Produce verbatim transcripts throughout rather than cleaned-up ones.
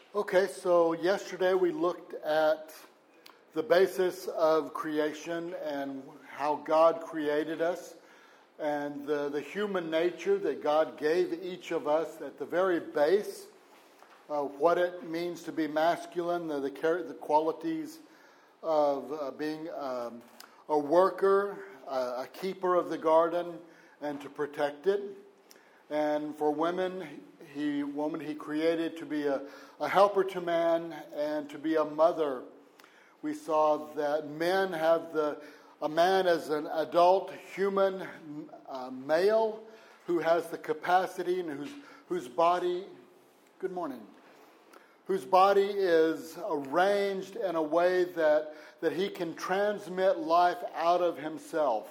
Okay, so yesterday we looked at the basis of creation and how God created us and the, the human nature that God gave each of us at the very base of what it means to be masculine, the, the, the qualities of uh, being um, a worker, uh, a keeper of the garden, and to protect it. And for women, he woman he created to be a, a helper to man and to be a mother. We saw that men have the a man as an adult human uh, male who has the capacity and whose whose body, good morning, whose body is arranged in a way that that he can transmit life out of himself.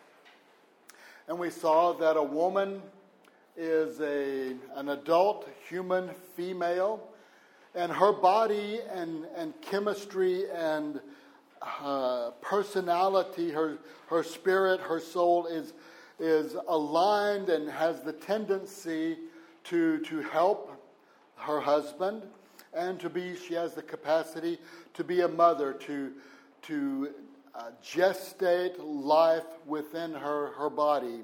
And we saw that a woman is a an adult human female, and her body and, and chemistry and uh, personality, her her spirit, her soul is is aligned and has the tendency to to help her husband, and to be she has the capacity to be a mother, to to uh, gestate life within her her body.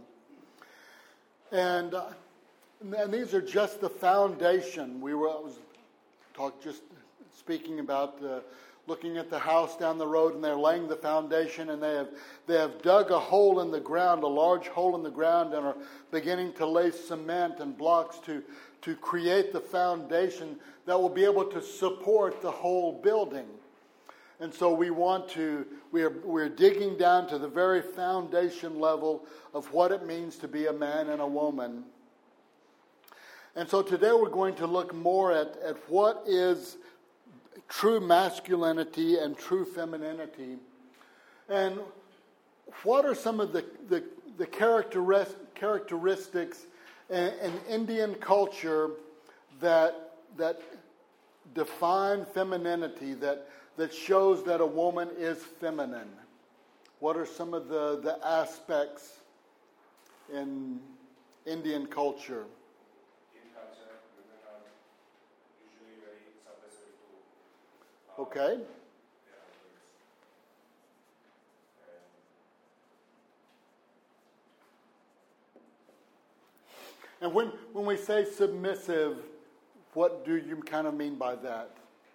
And uh, and these are just the foundation. We were I was talk just speaking about uh, looking at the house down the road, and they're laying the foundation, and they have they have dug a hole in the ground, a large hole in the ground, and are beginning to lay cement and blocks to to create the foundation that will be able to support the whole building. And so we want to, we're, we're digging down to the very foundation level of what it means to be a man and a woman. And so today we're going to look more at, at what is true masculinity and true femininity. And what are some of the, the, the characteris, characteristics in, in Indian culture that, that define femininity, that that shows that a woman is feminine? What are some of the, the aspects in Indian culture? In culture, women are usually very submissive to uh, Okay. their husbands. And when, when we say submissive, what do you kind of mean by that?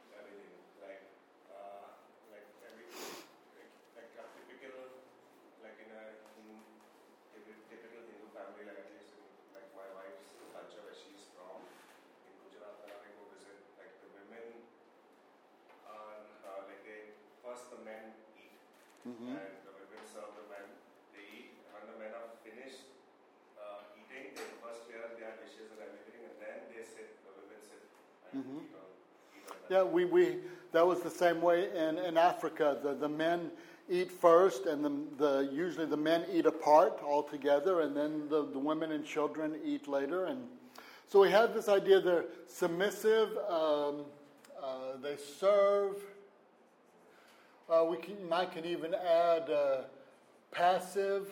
First the men eat, Mm-hmm. and the women serve the men. They eat. When the men are finished uh, eating, they first clear their dishes and everything, and then they sit. The women sit and Mm-hmm. eat on, eat on that. Yeah, we, we that was the same way in, in Africa. The the men eat first, and the the usually the men eat apart altogether, and then the, the women and children eat later. And so we have this idea they're submissive. Um, uh, they serve. Uh, we can, might can even add uh, passive.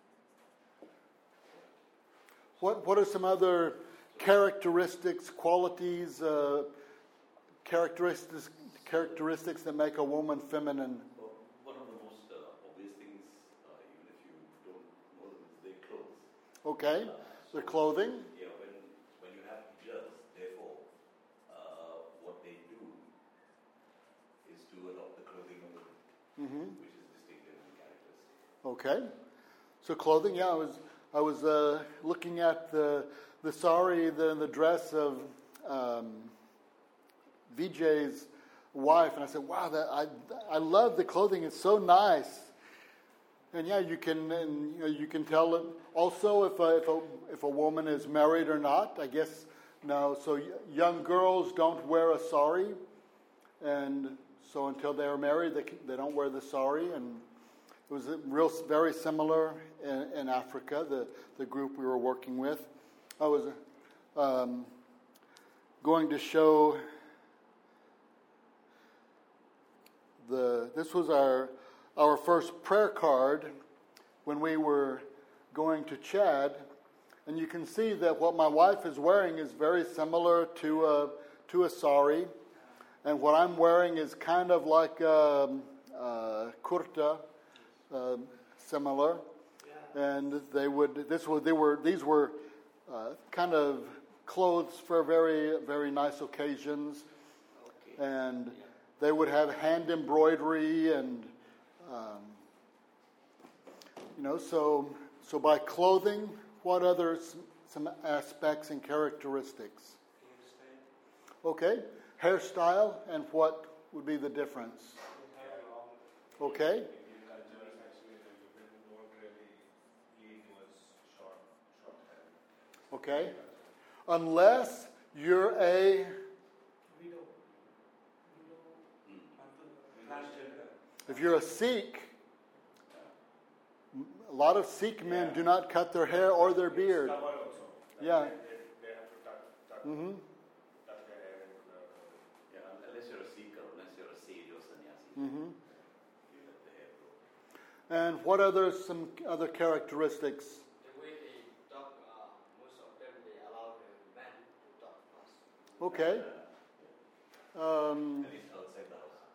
What what are some other characteristics, qualities, uh, characteristics characteristics that make a woman feminine? Well, one of the most uh, obvious things, uh, even if you don't know them, is their clothes. Okay, Uh, their so, clothing. Yeah, when when you have hijabs, therefore, uh, what they do is to adopt the clothing of women, Mm-hmm. which is distinctive and characteristic. Okay, so clothing. Yeah, I was I was uh, looking at the the sari, the the dress of um, Vijay's wife, and I said, "Wow, that I I love the clothing. It's so nice." And yeah, you can and, you know, you can tell it also if a, if a if a woman is married or not. I guess no. So young girls don't wear a sari, and so until they are married, they they don't wear the sari. And it was real very similar in, in Africa. The the group we were working with, I was um, going to show the. This was our. Our first prayer card when we were going to Chad, and you can see that what my wife is wearing is very similar to a to a sari, and what I'm wearing is kind of like um, uh, kurta, uh, similar. And they would. This was. They were. These were uh, kind of clothes for very, very nice occasions, Okay. and they would have hand embroidery and, um, you know. So, so by clothing, what other s- some aspects and characteristics? Okay, hairstyle, and what would be the difference? Okay. Okay, unless you're a if you're a Sikh, a lot of Sikh men do not cut their hair or their beard. Yeah. Mm-hmm. Yeah, unless you're a seeker, unless you're a sage or sannyasi, Mm-hmm. you let the hair grow. And what other some other characteristics? The way they talk, uh, most of them they allow the men to talk first. Okay. Um, At least outside the house.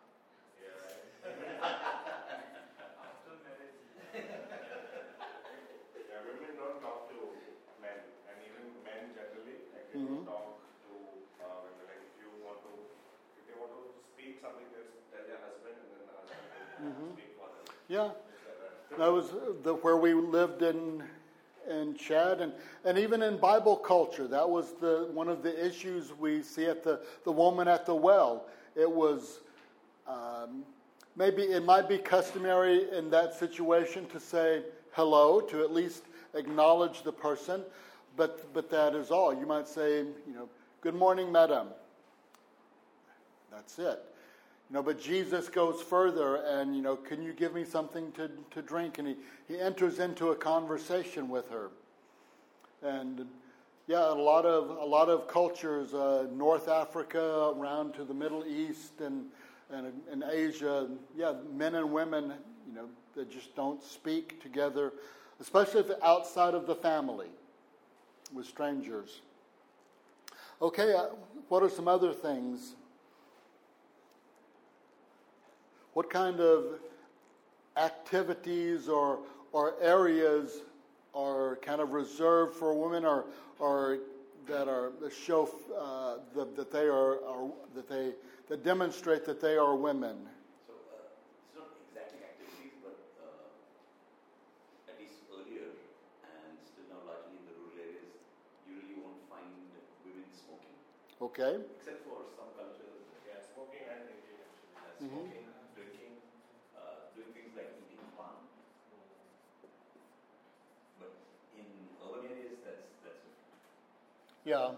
After marriage, Yeah, women don't talk to men, and even men generally, like they Mhm. don't talk to uh, women. Like if you want to, if they want to speak something, just tell your husband, and then the husband will Mhm. speak for them. yeah, It's like that. that was the where we lived in in Chad, and, and even in Bible culture, that was the one of the issues we see at the the woman at the well. It was. Um, Maybe it might be customary in that situation to say hello, to at least acknowledge the person, but but that is all. You might say, you know, good morning, madam. That's it. You know, but Jesus goes further and, you know, can you give me something to, to drink? And he, he enters into a conversation with her. And yeah, a lot of a lot of cultures, uh, North Africa, around to the Middle East and And in Asia, yeah, men and women, you know, they just don't speak together, especially if they're outside of the family, with strangers. Okay, uh, what are some other things? What kind of activities or or areas are kind of reserved for women, or or that are that show uh, the, that they are, are that they that demonstrate that they are women? So uh, it's not exactly activities, but uh, at least earlier and still now largely in the rural areas, you really won't find women smoking, Okay. except for some cultures. Yeah, smoking and drinking actually. Uh, Mhm. smoking, drinking, uh, doing things like eating pan. But in urban areas, that's that's different. Yeah.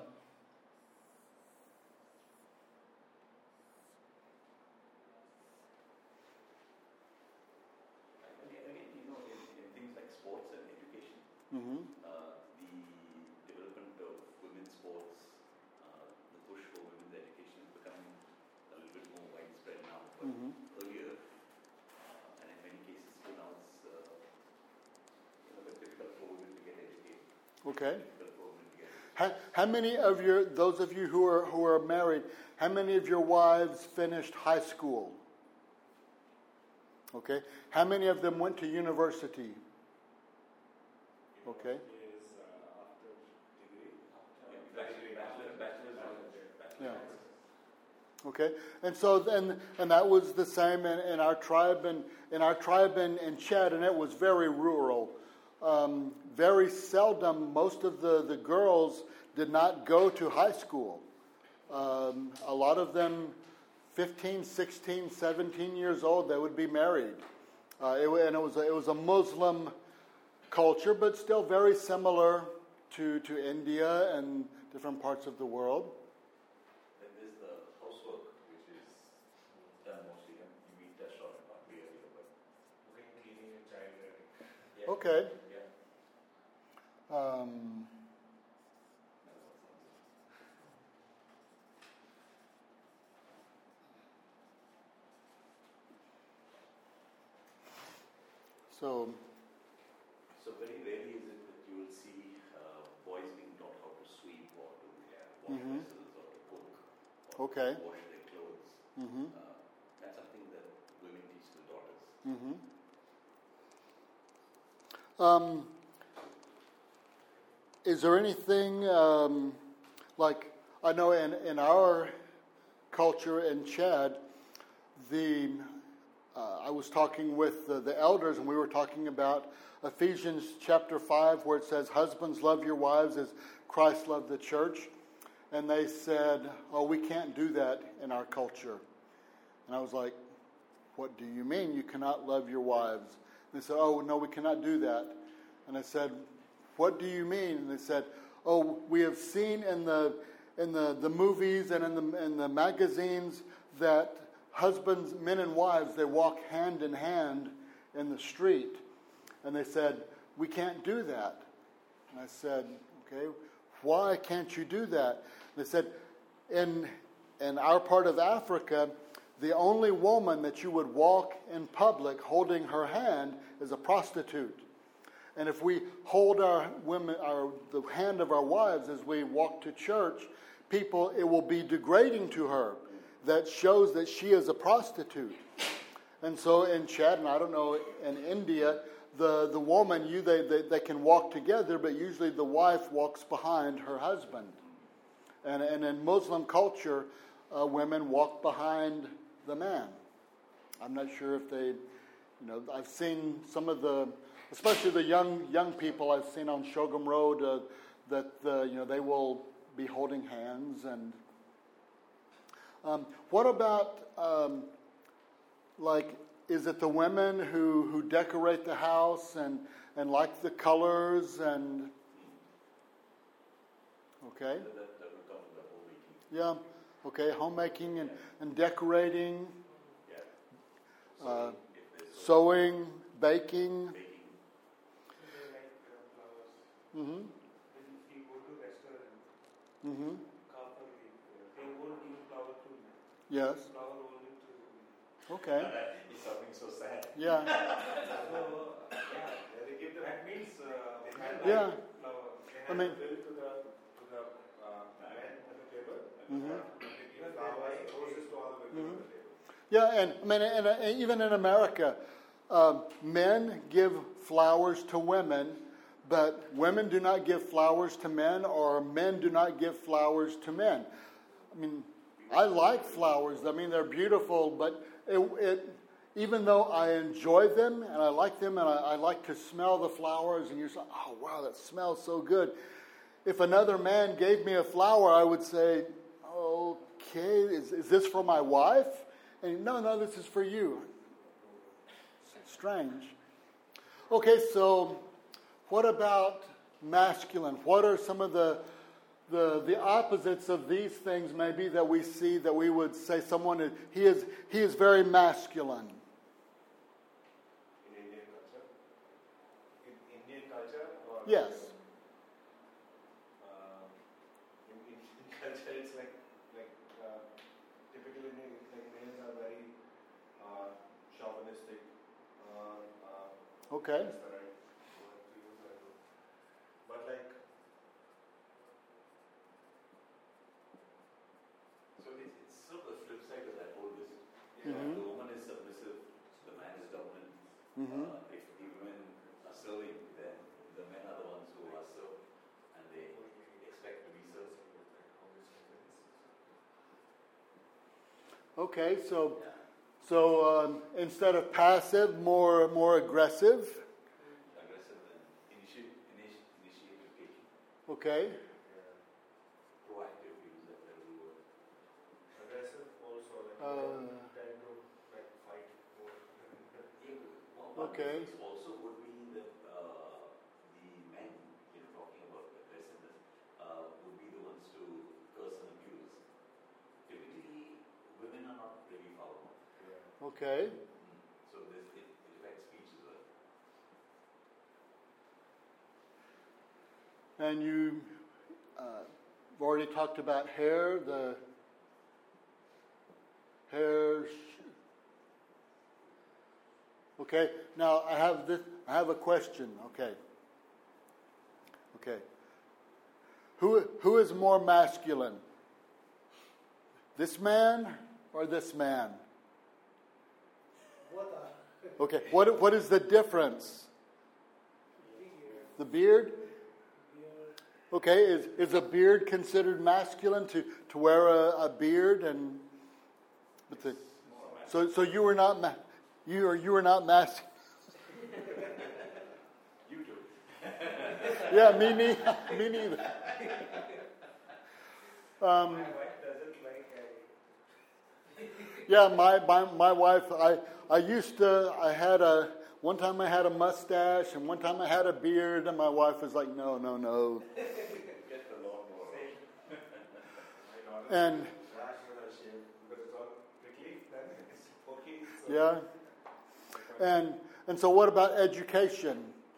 Again, again, you know, in, in things like sports and education, Mm-hmm. uh, the development of women's sports, uh, the push for women's education is becoming a little bit more widespread now. But Mhm. earlier, uh, and in many cases still now, it's uh, you know, it's difficult for women to get educated. Okay. Difficult for women to get educated. How, how many of your those of you who are who are married, how many of your wives finished high school? Okay. How many of them went to university? Okay. Is uh, after degree. Yeah, bachelor, bachelor, bachelor's, Yeah. bachelor's. Okay, and so then, and that was the same in, in our tribe, and in our tribe in, in Chad, and it was very rural. Um, very seldom, most of the, the girls did not go to high school. Um, a lot of them, fifteen, sixteen, seventeen years old, they would be married. Uh, it, wa- and it was a, it was a Muslim culture, but still very similar to, to India and different parts of the world. Then there's the housework, which is done mostly, and we touched on it partly earlier, but Cooking, cleaning, and child rearing. yeah. Okay. Yeah. Um, so, So very rarely is it that you will see uh, boys being taught how to sweep or to wash Mhm. vessels or to cook or Okay. to wash their clothes. Mm-hmm. Uh, that's something that women teach the daughters. Mm-hmm. Um, is there anything um, like, I know in, in our culture in Chad, the uh, I was talking with the, the elders, and we were talking about Ephesians chapter five, where it says, "Husbands, love your wives as Christ loved the church." And they said, "Oh, we can't do that in our culture." And I was like, "What do you mean you cannot love your wives?" And they said, "Oh, no, we cannot do that." And I said, "What do you mean?" And they said, "Oh, we have seen in the in the, the movies and in the in the magazines that husbands, men and wives, they walk hand in hand in the street." And they said, "We can't do that." And I said, "Okay, why can't you do that?" And they said, in in our part of Africa, the only woman that you would walk in public holding her hand is a prostitute. And if we hold our women, our the hand of our wives as we walk to church, people, it will be degrading to her. That shows that she is a prostitute. And so in Chad, and I don't know, in India, the, the woman, you they, they, they can walk together, but usually the wife walks behind her husband. And, and in Muslim culture, uh, women walk behind the man. I'm not sure if they, you know, I've seen some of the, especially the young young people I've seen on Shogam Road, uh, that uh, you know they will be holding hands. And um, what about um, like, is it the women who, who decorate the house and and like the colors and okay? That, that, that will come with the homemaking. Yeah, okay, homemaking and, and decorating, Yeah. uh, if there's sewing, baking. baking, They like uh, flowers. Mm-hmm. When you go to restaurant, Mm-hmm. couple, they won't give flower to me. Yes. Flower only to me. Okay. it's something so sad. Yeah. So, yeah, they give the, that means uh, they have Yeah. like flower. They I have mean- to bill to the to the uh, man at the table. Mhm. They give flowers, roses to all the women Mhm. at the table. Yeah, and I mean, and, uh, even in America, um, men give flowers to women, but women do not give flowers to men, or men do not give flowers to men. I mean, I like flowers. I mean, they're beautiful, but it, it even though I enjoy them and I like them and I, I like to smell the flowers, and you're saying, "Oh, wow, that smells so good." If another man gave me a flower, I would say, "Okay, is, is this for my wife?" And no, no, this is for you. Strange. Okay, so what about masculine? What are some of the the the opposites of these things maybe that we see that we would say someone is he is he is very masculine? In Indian culture, in Indian culture, or Yes. Uh, in Indian culture, it's like like uh, typically like males are very uh, chauvinistic. Uh, uh, Okay. That's the right word to use, I don't know. But like, So it's, it's sort of the flip side of that whole business. yeah, Mhm. The woman is submissive, the man is dominant. Mhm. Uh, if the women are serving, then the men are the ones who are served, and they expect to be served. Okay, so Yeah. so um, instead of passive, more more aggressive. Aggressive and initiative, initi- initiative taking. Okay. Proactive, use that very word. aggressive also, like Uh, trying to like fight more. Yeah, one- one Okay. difference also would be that uh, the men, you know, talking about aggressiveness, uh, would be the ones to curse and abuse. Typically, women are not really foul mouthed. Yeah. Okay. So this it, it affects speech as well. And you uh, have already talked about hair, the hair. sh- Okay, now I have this. I have a question. Okay. Okay. Who who is more masculine? This man or this man? Both are. Okay, what what is the difference? The beard? Okay, is, is a beard considered masculine to, to wear a, a beard and but the, so so you were not ma- you are you were not masculine. You do. Yeah, me neither. Me neither. Um, My wife doesn't like I. yeah, my, my my wife. I I used to. I had a one time I had a mustache and one time I had a beard and my wife was like, no, no, no. Get the lawnmower. My daughter And rash when I shave because it's all prickly. Then it's poking. So yeah, and and so what about education?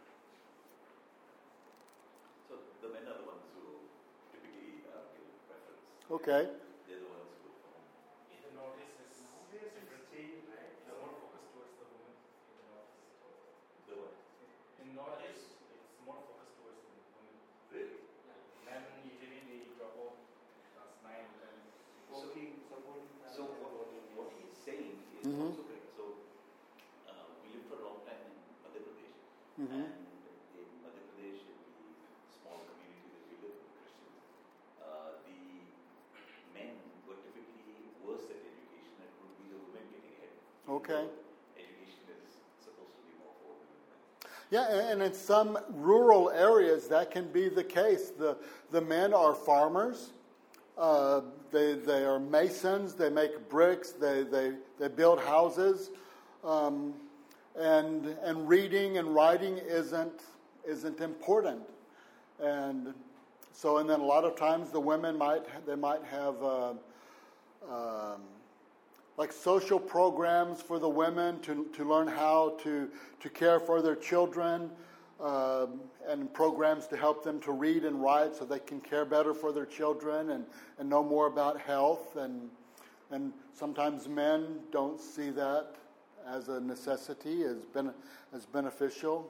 So the men are the ones who typically uh, give preference. Okay. They're the ones who perform. In the notice is different, right? It's more focused towards the women in the notice. The what? In notice, it's more focused towards the women. Really? Men usually they drop off class nine, ten. poking, supporting. So what, what he's saying is Mhm. also correct. So uh, we lived for a long time in Madhya Pradesh, Mhm. and in Madhya Pradesh, in the small community that we live in, Christians, uh, the men were typically worse at education, and it would be the women getting ahead. Even Okay. though education is supposed to be more for women. Yeah, and, and in some rural areas that can be the case. The the men are farmers. Uh, they they are masons. They make bricks. They they, they build houses, um, and and reading and writing isn't isn't important, and so and then a lot of times the women might they might have uh, um, like social programs for the women to to learn how to to care for their children. Um, and programs to help them to read and write so they can care better for their children and, and know more about health. And and sometimes men don't see that as a necessity, as, ben, as beneficial.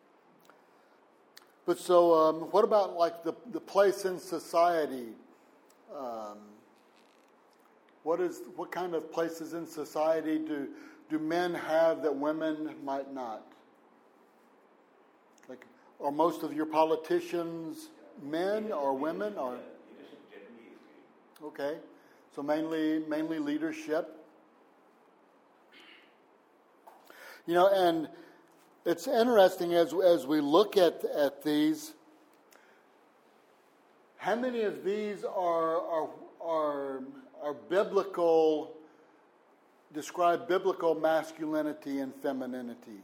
But so um, what about like the, the place in society? Um, what is what kind of places in society do do men have that women might not? Like, are most of your politicians men or women or? Leadership generally is great. Okay, so mainly mainly leadership. You know, and it's interesting as as we look at at these. How many of these are are are are biblical? Describe biblical masculinity and femininity.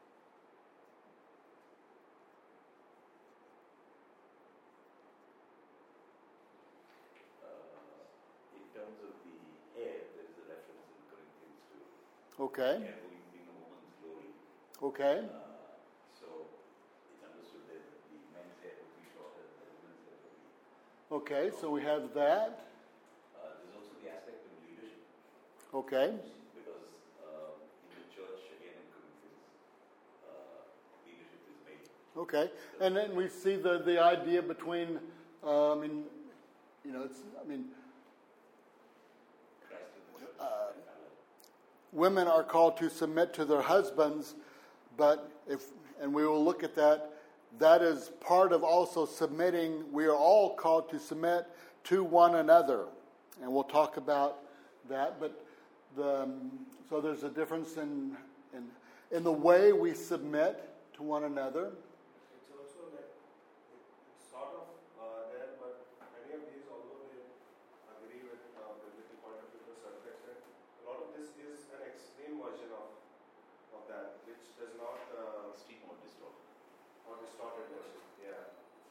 In terms of the hair, there is a reference in Corinthians to Okay. hair being being a woman's glory. Okay. Uh, so it's understood that the men's hair would be shorter than the women's hair would be. Okay. So we have that. Uh, there's also the aspect of leadership, Okay. because uh, in the church, again in Corinthians, uh, leadership is made. Okay. And then we see the the idea between. Uh, I mean, you know, it's. I mean, Christ in the church. Uh, women are called to submit to their husbands, but if and we will look at that. That is part of also submitting. We are all called to submit to one another, and we'll talk about that. But the um, so there's a difference in in in the way we submit to one another. It's also like it's sort of uh, there, but many of these, although they agree with uh, biblical point of view to a certain extent, a lot of this is an extreme version of of that, which does not uh, Extreme or distorted. or distorted version. Yeah.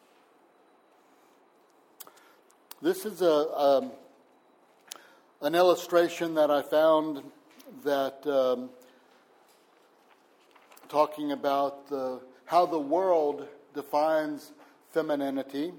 This is a um, an illustration that I found that um, talking about the, how the world defines femininity.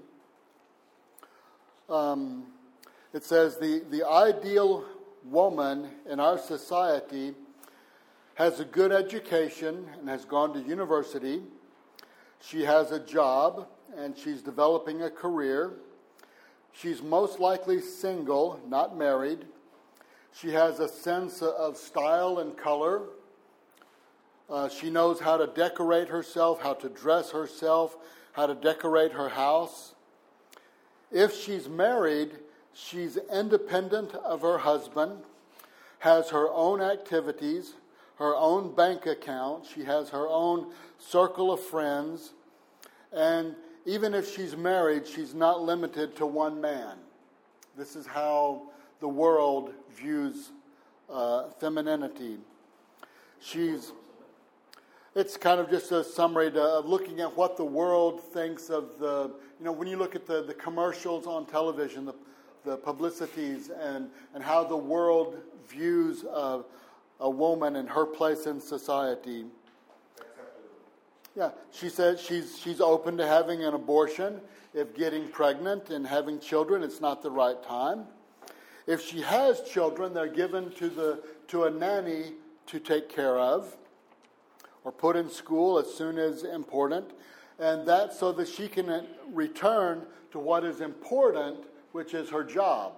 Um, it says the, the ideal woman in our society has a good education and has gone to university. She has a job and she's developing a career. She's most likely single, not married. She has a sense of style and color. Uh, she knows how to decorate herself, how to dress herself, how to decorate her house. If she's married, she's independent of her husband, has her own activities, her own bank account. She has her own circle of friends. And even if she's married, she's not limited to one man. This is how the world views uh, femininity. She's, it's kind of just a summary to, of looking at what the world thinks of the, you know, when you look at the, the commercials on television, the, the publicities, and, and how the world views uh, a woman and her place in society. Yeah, she says she's she's open to having an abortion if getting pregnant and having children, it's not the right time. If she has children, they're given to the to a nanny to take care of or put in school as soon as important, and that's so that she can return to what is important, which is her job.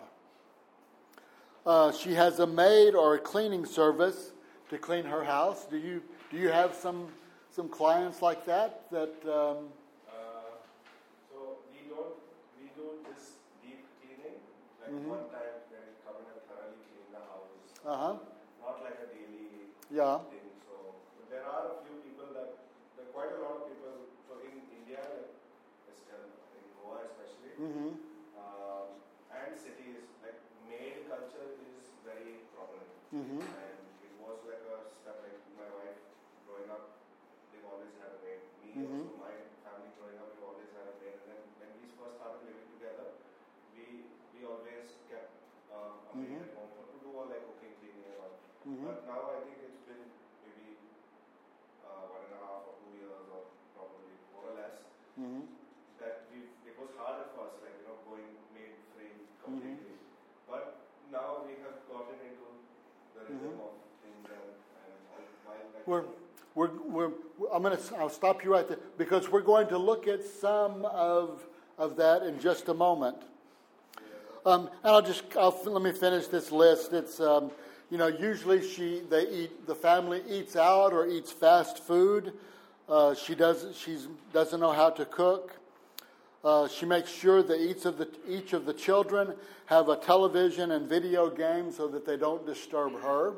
Uh, she has a maid or a cleaning service to clean her house. Do you do you have some some clients like that? That um, Uh, so we don't we do this deep cleaning. Like Mhm. one time when we come in and thoroughly clean the house. uh huh. Not like a daily Yeah. thing. So but there are a few people that there are quite a lot of people. So in India, like Western, in Goa especially, Mm-hmm. um, and cities, like maid culture is very prominent. Mm-hmm. And it was like a step, like my wife growing up, they've always had a maid. Me Mhm. also, my family growing up, we've always had a maid. And then when we first started living together, we we always kept um, a maid Mhm. at home for to do all like cooking, cleaning and all. Mm-hmm. But now I think it's been maybe uh, one and a half or two years or probably more or less Mm-hmm. that we it was hard at first, like you know, going maid free completely. But now we have gotten into the rhythm Mhm. of things and, and while like We're, we're, we're, I'm going to, I'll stop you right there because we're going to look at some of, of that in just a moment. Um, and I'll just, I'll, let me finish this list. It's, um, you know, usually she, they eat, the family eats out or eats fast food. Uh, she doesn't, she's, doesn't know how to cook. Uh, she makes sure that each of the each of the children have a television and video game so that they don't disturb her.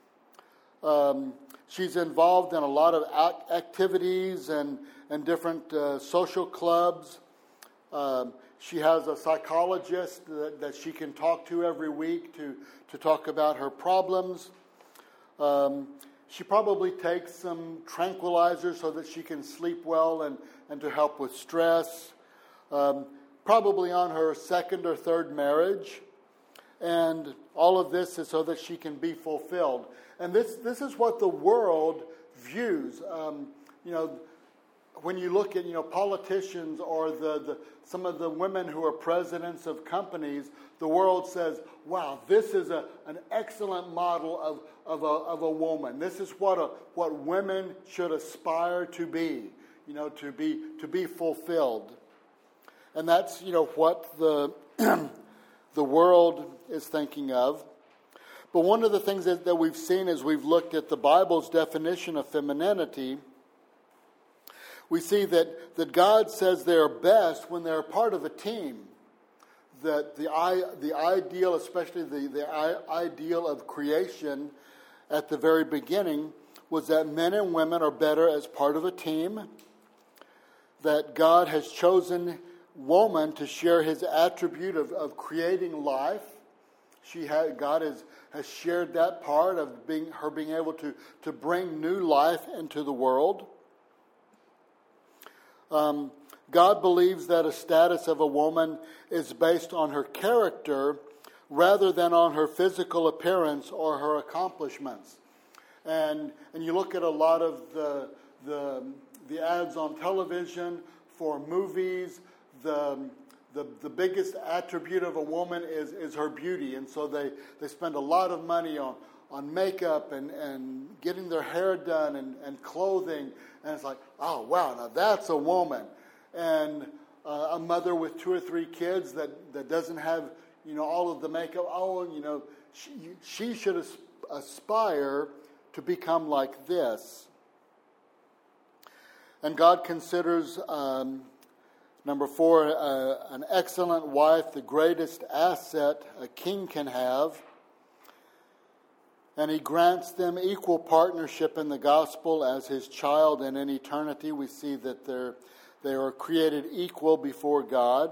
Um, she's involved in a lot of ac- activities and and different uh, social clubs. Um, she has a psychologist that, that she can talk to every week to to talk about her problems. Um, she probably takes some tranquilizers so that she can sleep well and, and to help with stress. Um, probably on her second or third marriage. And all of this is so that she can be fulfilled. And this this is what the world views. Um, you know, when you look at, you know, politicians or the, the some of the women who are presidents of companies, the world says, wow, this is a, an excellent model of, of, a, of a woman. This is what a, what women should aspire to be, you know, to be to be fulfilled. And that's, you know, what the the world is thinking of. But one of the things that, that we've seen as we've looked at the Bible's definition of femininity, we see that, that God says they're best when they're part of a team. That the I, the ideal, especially the, the I, ideal of creation at the very beginning, was that men and women are better as part of a team. That God has chosen woman to share his attribute of, of creating life. She had, God has, has shared that part of being her being able to, to bring new life into the world. Um, God believes that a status of a woman is based on her character rather than on her physical appearance or her accomplishments. And and you look at a lot of the the, the ads on television for movies. The, the the biggest attribute of a woman is, is her beauty. And so they, they spend a lot of money on, on makeup and, and getting their hair done and, and clothing. And it's like, oh, wow, now that's a woman. And uh, a mother with two or three kids that, that doesn't have, you know, all of the makeup. Oh, you know, she, she should as, aspire to become like this. And God considers, um, number four, uh, an excellent wife the greatest asset a king can have. And he grants them equal partnership in the gospel as his child, and in eternity we see that they're, they are created equal before God.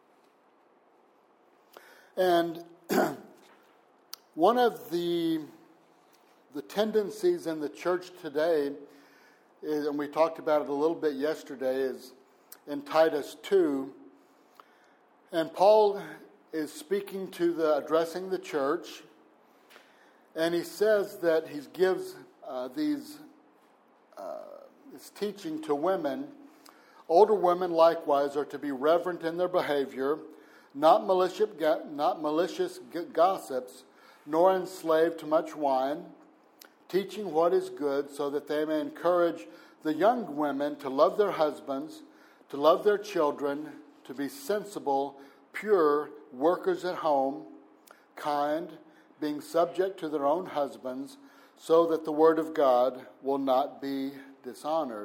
And one of the, the tendencies in the church today, is, and we talked about it a little bit yesterday, is in Titus two. And Paul is speaking to the, addressing the church, and he says that he gives uh, these, uh, this teaching to women. Older women likewise are to be reverent in their behavior, not malicious, not malicious gossips, nor enslaved to much wine, teaching what is good, so that they may encourage the young women to love their husbands, to love their children, to be sensible, pure, workers at home, kind, being subject to their own husbands, so that the word of God will not be dishonored.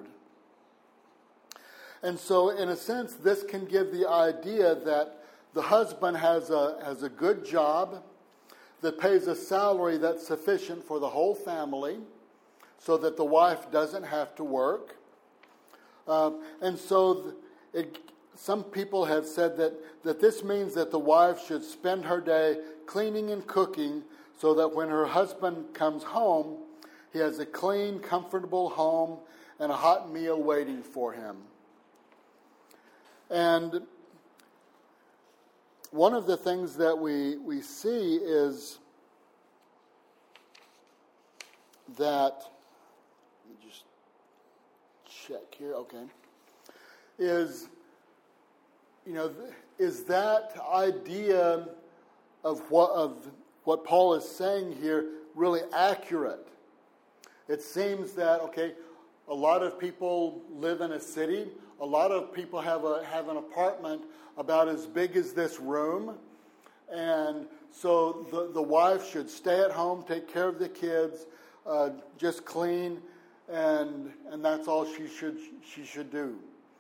And so, in a sense, this can give the idea that the husband has a, has a good job that pays a salary that's sufficient for the whole family, so that the wife doesn't have to work. Uh, and so it, some people have said that, that this means that the wife should spend her day cleaning and cooking, so that when her husband comes home, he has a clean, comfortable home and a hot meal waiting for him. And one of the things that we, we see is that, let me just check here, okay, is, you know, is that idea of what of what Paul is saying here really accurate? It seems that, okay, a lot of people live in a city. A lot of people have a have an apartment about as big as this room. And so the, the wife should stay at home, take care of the kids, uh, just clean, and and that's all she should she should do.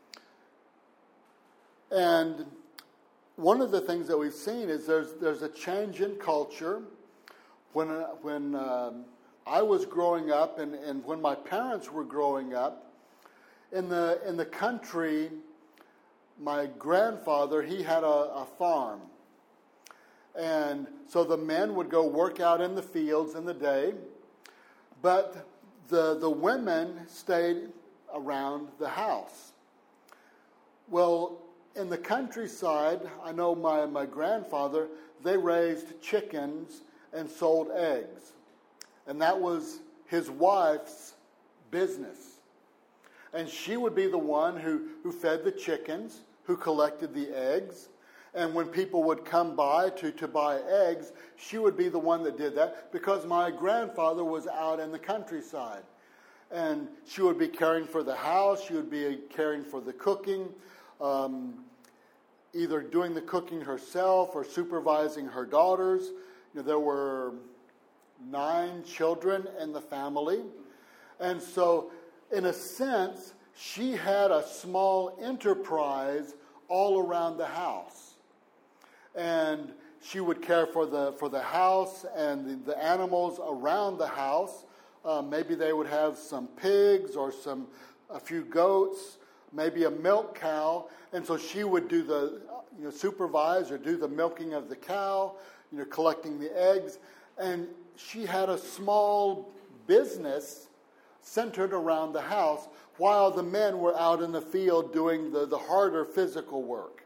And one of the things that we've seen is there's there's a change in culture. When when um, I was growing up, and, and when my parents were growing up, in the in the country, my grandfather, he had a, a farm, and so the men would go work out in the fields in the day, but the the women stayed around the house. Well, in the countryside, I know my, my grandfather, they raised chickens and sold eggs. And that was his wife's business. And she would be the one who, who fed the chickens, who collected the eggs. And when people would come by to, to buy eggs, she would be the one that did that, because my grandfather was out in the countryside. And she would be caring for the house, she would be caring for the cooking, um, either doing the cooking herself or supervising her daughters. You know, there were nine children in the family. And so, in a sense, she had a small enterprise all around the house. And she would care for the for the house and the, the animals around the house. Uh, maybe they would have some pigs or some a few goats, maybe a milk cow, and so she would do the you know supervise or do the milking of the cow, you know, collecting the eggs, and she had a small business centered around the house while the men were out in the field doing the, the harder physical work.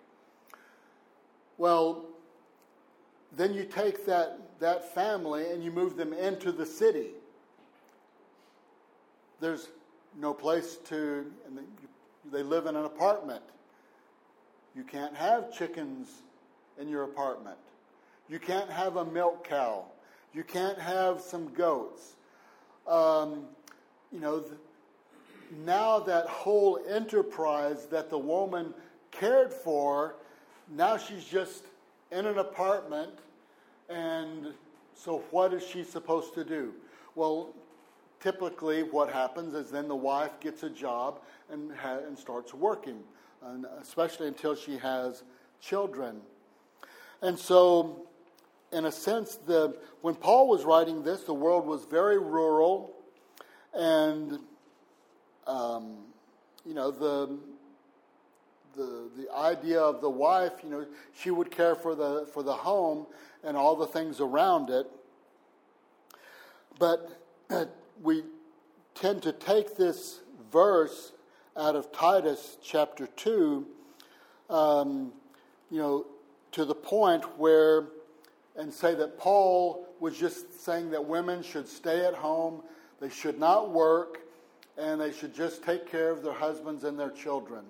Well, then you take that, that family and you move them into the city. There's no place to, and they live in an apartment. You can't have chickens in your apartment. You can't have a milk cow. You can't have some goats. Um, you know, th- now that whole enterprise that the woman cared for, now she's just in an apartment and So what is she supposed to do? Well, typically what happens is then the wife gets a job and, ha- and starts working, and especially until she has children. And so, in a sense, the when Paul was writing this, the world was very rural, and um, you know the the the idea of the wife, you know, she would care for the for the home and all the things around it. But we tend to take this verse out of Titus chapter two, um, you know, to the point where, and say that Paul was just saying that women should stay at home, they should not work, and they should just take care of their husbands and their children.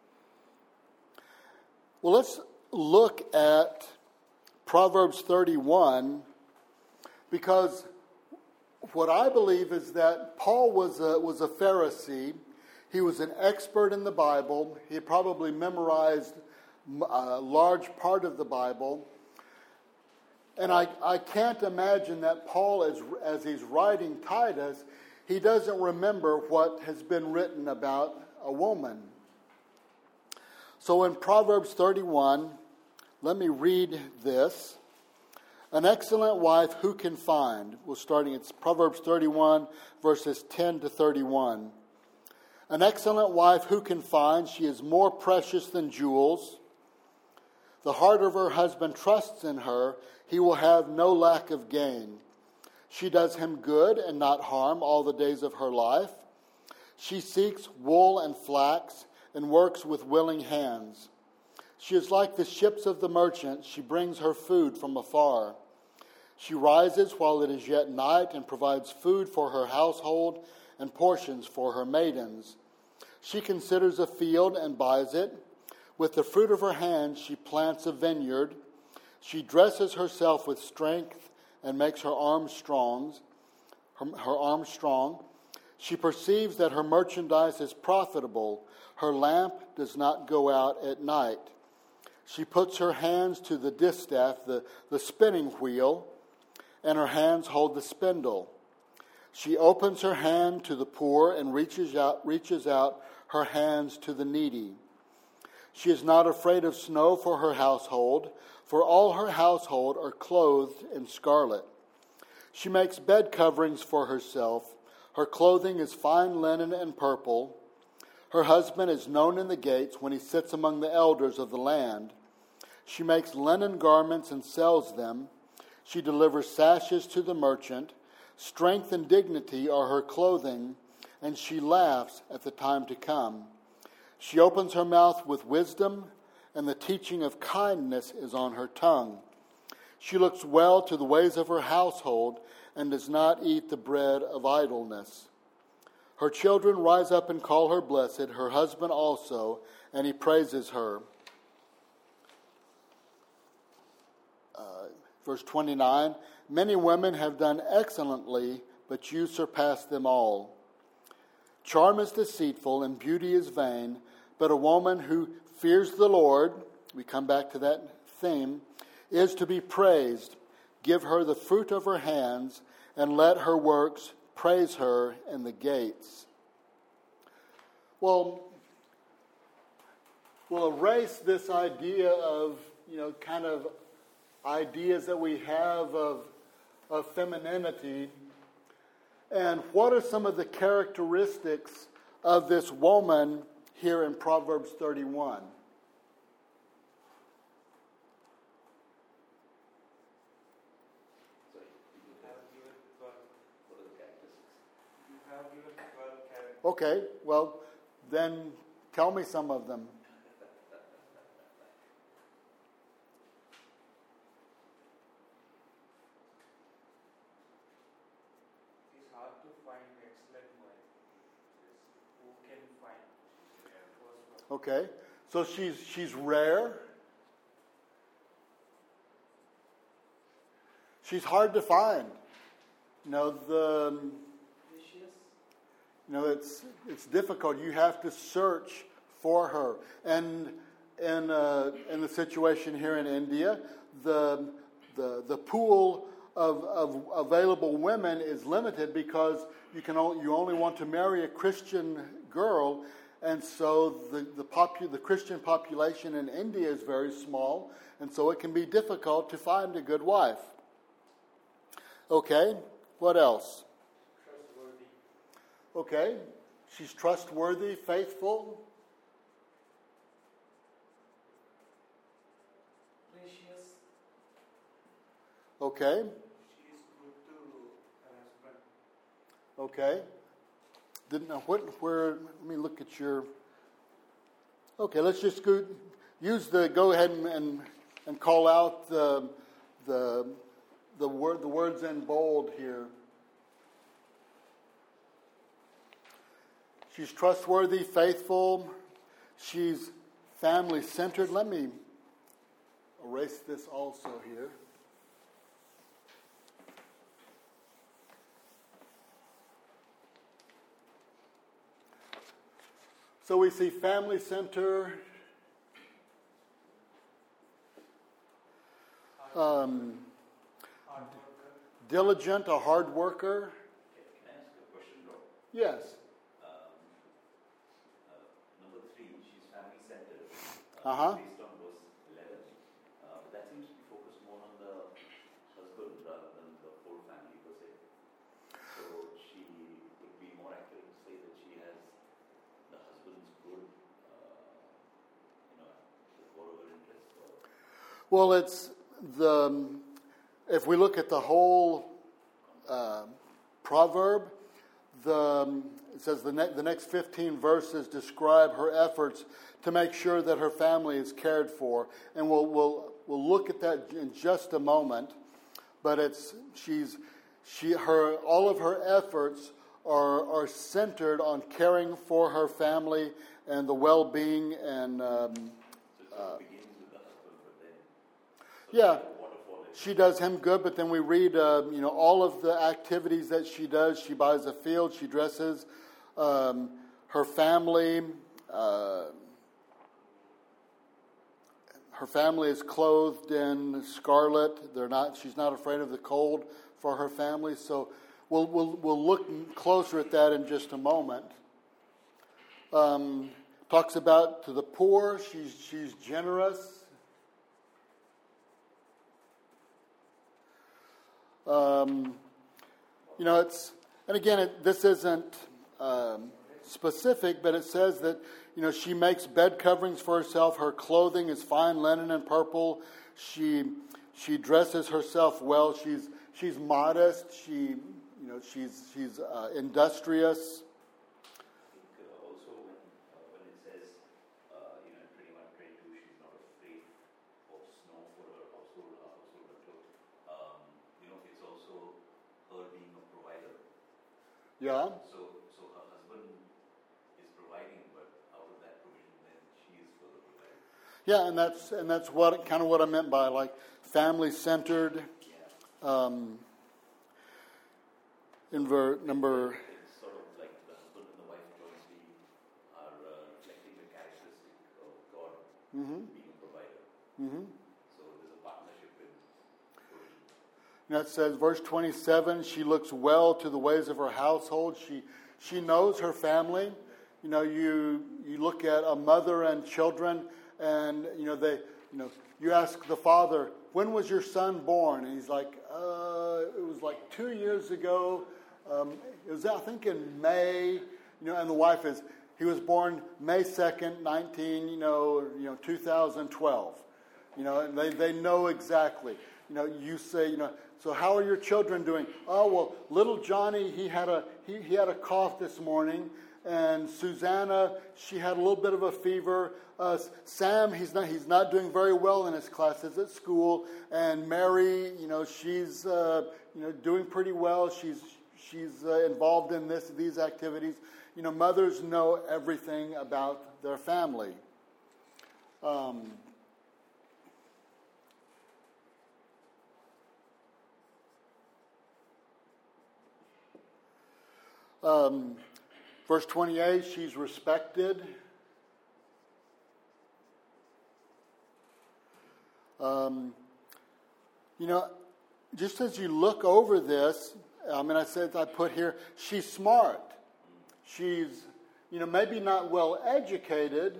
Well, let's look at Proverbs thirty-one, because what I believe is that Paul was a, was a Pharisee. He was an expert in the Bible. He probably memorized a large part of the Bible. And I, I can't imagine that Paul, as, as he's writing Titus, he doesn't remember what has been written about a woman. So in Proverbs thirty-one, let me read this. An excellent wife who can find? Well, starting at Proverbs thirty-one, verses ten to thirty-one. An excellent wife who can find? She is more precious than jewels. The heart of her husband trusts in her. He will have no lack of gain. She does him good and not harm all the days of her life. She seeks wool and flax and works with willing hands. She is like the ships of the merchant. She brings her food from afar. She rises while it is yet night and provides food for her household and portions for her maidens. She considers a field and buys it. With the fruit of her hands she plants a vineyard. She dresses herself with strength and makes her arms strong. Her, her arms strong. She perceives that her merchandise is profitable. Her lamp does not go out at night. She puts her hands to the distaff, the, the spinning wheel, and her hands hold the spindle. She opens her hand to the poor and reaches out, reaches out her hands to the needy. She is not afraid of snow for her household, for all her household are clothed in scarlet. She makes bed coverings for herself. Her clothing is fine linen and purple. Her husband is known in the gates when he sits among the elders of the land. She makes linen garments and sells them. She delivers sashes to the merchant. Strength and dignity are her clothing, and she laughs at the time to come. She opens her mouth with wisdom, and the teaching of kindness is on her tongue. She looks well to the ways of her household and does not eat the bread of idleness. Her children rise up and call her blessed, her husband also, and he praises her. Uh, verse twenty-nine, many women have done excellently, but you surpass them all. Charm is deceitful and beauty is vain, but a woman who fears the Lord, we come back to that theme, is to be praised. Give her the fruit of her hands, and let her works praise her in the gates. Well, we'll erase this idea of, you know, kind of ideas that we have of, of femininity. And what are some of the characteristics of this woman here in Proverbs thirty-one? Sorry, you have given twelve. What are the characteristics? You have given twelve characters. Okay, well, then tell me some of them. It's hard to find excellent wife. It's who can find. First one. Okay, so she's she's rare. She's hard to find. You know, the Precious. you know it's it's difficult. You have to search for her. And in uh, in the situation here in India, the the the pool of, of available women is limited because you can only, you only want to marry a Christian girl, and so the the, popu- the Christian population in India is very small, and so it can be difficult to find a good wife. Okay, what else? Trustworthy. Okay, she's trustworthy, faithful. Precious. Okay, She is good to her husband. okay. Didn't know what, where, let me look at your, okay, let's just go, use the, go ahead and, and, and call out the, the, the word, the words in bold here. She's trustworthy, faithful. She's family-centered. Let me erase this also here. So we see family-centered, um, Hard worker. diligent, a hard worker. Can I ask a question, Rob? Yes. Um, uh, number three, she's family-centered. Uh-huh. Based on verse eleven. Uh, but that seems to be focused more on the husband rather than the whole family per se. So she would be more accurate to say that she has the husband's good, uh, you know, the core of her interest. Or Well, it's the, if we look at the whole uh, proverb, the, it says the, ne- the next fifteen verses describe her efforts to make sure that her family is cared for. And we'll, we'll, we'll look at that in just a moment. But it's, she's, she, her, all of her efforts are, are centered on caring for her family and the well-being and, um, so it begins with the husband, but then so yeah. the waterfall is She does him good, but then we read, uh, you know, all of the activities that she does. She buys a field, she dresses um, her family. Uh, her family is clothed in scarlet. They're not. She's not afraid of the cold for her family. So we'll we'll we'll look closer at that in just a moment. Um, talks about to the poor. She's she's generous. Um, you know, it's, and again, it, this isn't um, specific, but it says that, you know, she makes bed coverings for herself. Her clothing is fine linen and purple. She she dresses herself well. She's she's modest. She, you know, she's she's uh, industrious. I think uh, also when, uh, when it says, uh, you know, in twenty-one, twenty-two, she's not afraid of snow for her household, her household clothes. Um, you know, it's also her being a provider. Yeah. So, so her husband is providing, but out of that provision, then she is further providing. Yeah, and that's and that's what kind of what I meant by like family centered. Yeah. Um, in ver, number It's sort of like the husband and the wife jointly are uh, reflecting the characteristic of God mm-hmm, being a provider. mm-hmm. So there's a partnership in provision. And that says, verse twenty-seven, she looks well to the ways of her household. She she knows her family. You know, you you look at a mother and children, and you know they you know you ask the father, when was your son born? And he's like, uh, it was like two years ago. Um, it was I think in May. You know, and the wife is, he was born May second, nineteen. You know, you know, two thousand twelve. You know, and they they know exactly. You know, you say, you know, so how are your children doing? Oh, well, little Johnny, he had a he, he had a cough this morning, and Susanna, she had a little bit of a fever. Uh, Sam, he's not he's not doing very well in his classes at school, and Mary, you know, she's uh, you know doing pretty well. She's she's uh, involved in this these activities. You know, mothers know everything about their family. Um, Um, verse twenty-eight, she's respected. Um, you know, just as you look over this, I mean, I said, I put here, she's smart. She's, you know, maybe not well educated,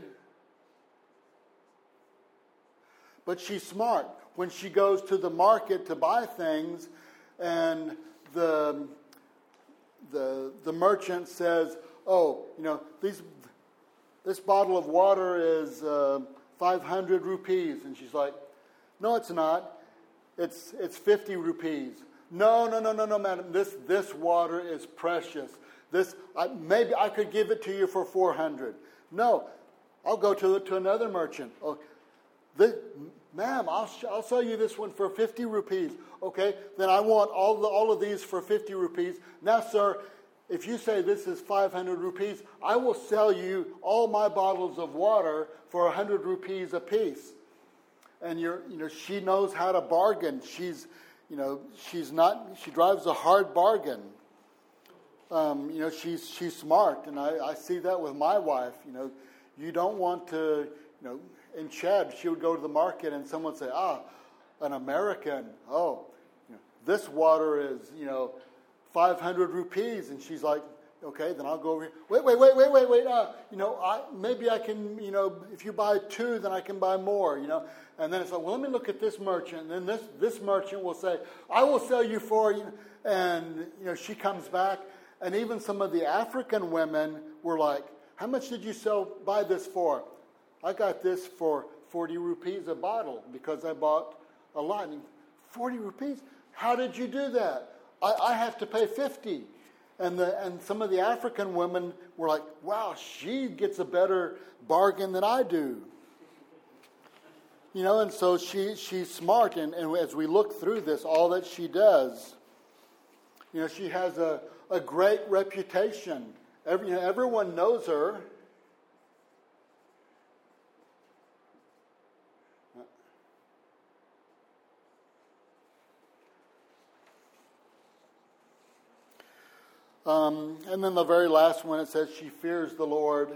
but she's smart. When she goes to the market to buy things, and the the the merchant says, "Oh, you know, these this bottle of water is uh, five hundred rupees," and she's like, "No, it's not. It's it's fifty rupees." No, no, no, no, no, madam. This this water is precious. This I, maybe I could give it to you for four hundred. No, I'll go to to another merchant. Oh, this, ma'am, I'll I'll sell you this one for fifty rupees. Okay, then I want all the all of these for fifty rupees. Now, sir, if you say this is five hundred rupees, I will sell you all my bottles of water for one hundred rupees apiece. And you're, you know, she knows how to bargain. She's, you know, she's not. She drives a hard bargain. Um, you know, she's she's smart, and I, I see that with my wife. You know, you don't want to, you know, in Chad, she would go to the market, and someone would say, "Ah, an American. Oh, you know, this water is, you know, five hundred rupees," and she's like, "Okay, then I'll go over here. Wait, wait, wait, wait, wait, wait. Uh, you know, I maybe I can, you know, if you buy two, then I can buy more. You know." And then it's like, well, let me look at this merchant. And then this this merchant will say, "I will sell you for," you know, and you know, she comes back, and even some of the African women were like, "How much did you sell buy this for?" "I got this for forty rupees a bottle because I bought a lot." And forty rupees? How did you do that? I, I have to pay fifty. And the and some of the African women were like, "Wow, she gets a better bargain than I do." You know, and so she she's smart, and, and as we look through this, all that she does, you know, she has a, a great reputation. Every, you know, everyone knows her. Um, and then the very last one, it says she fears the Lord.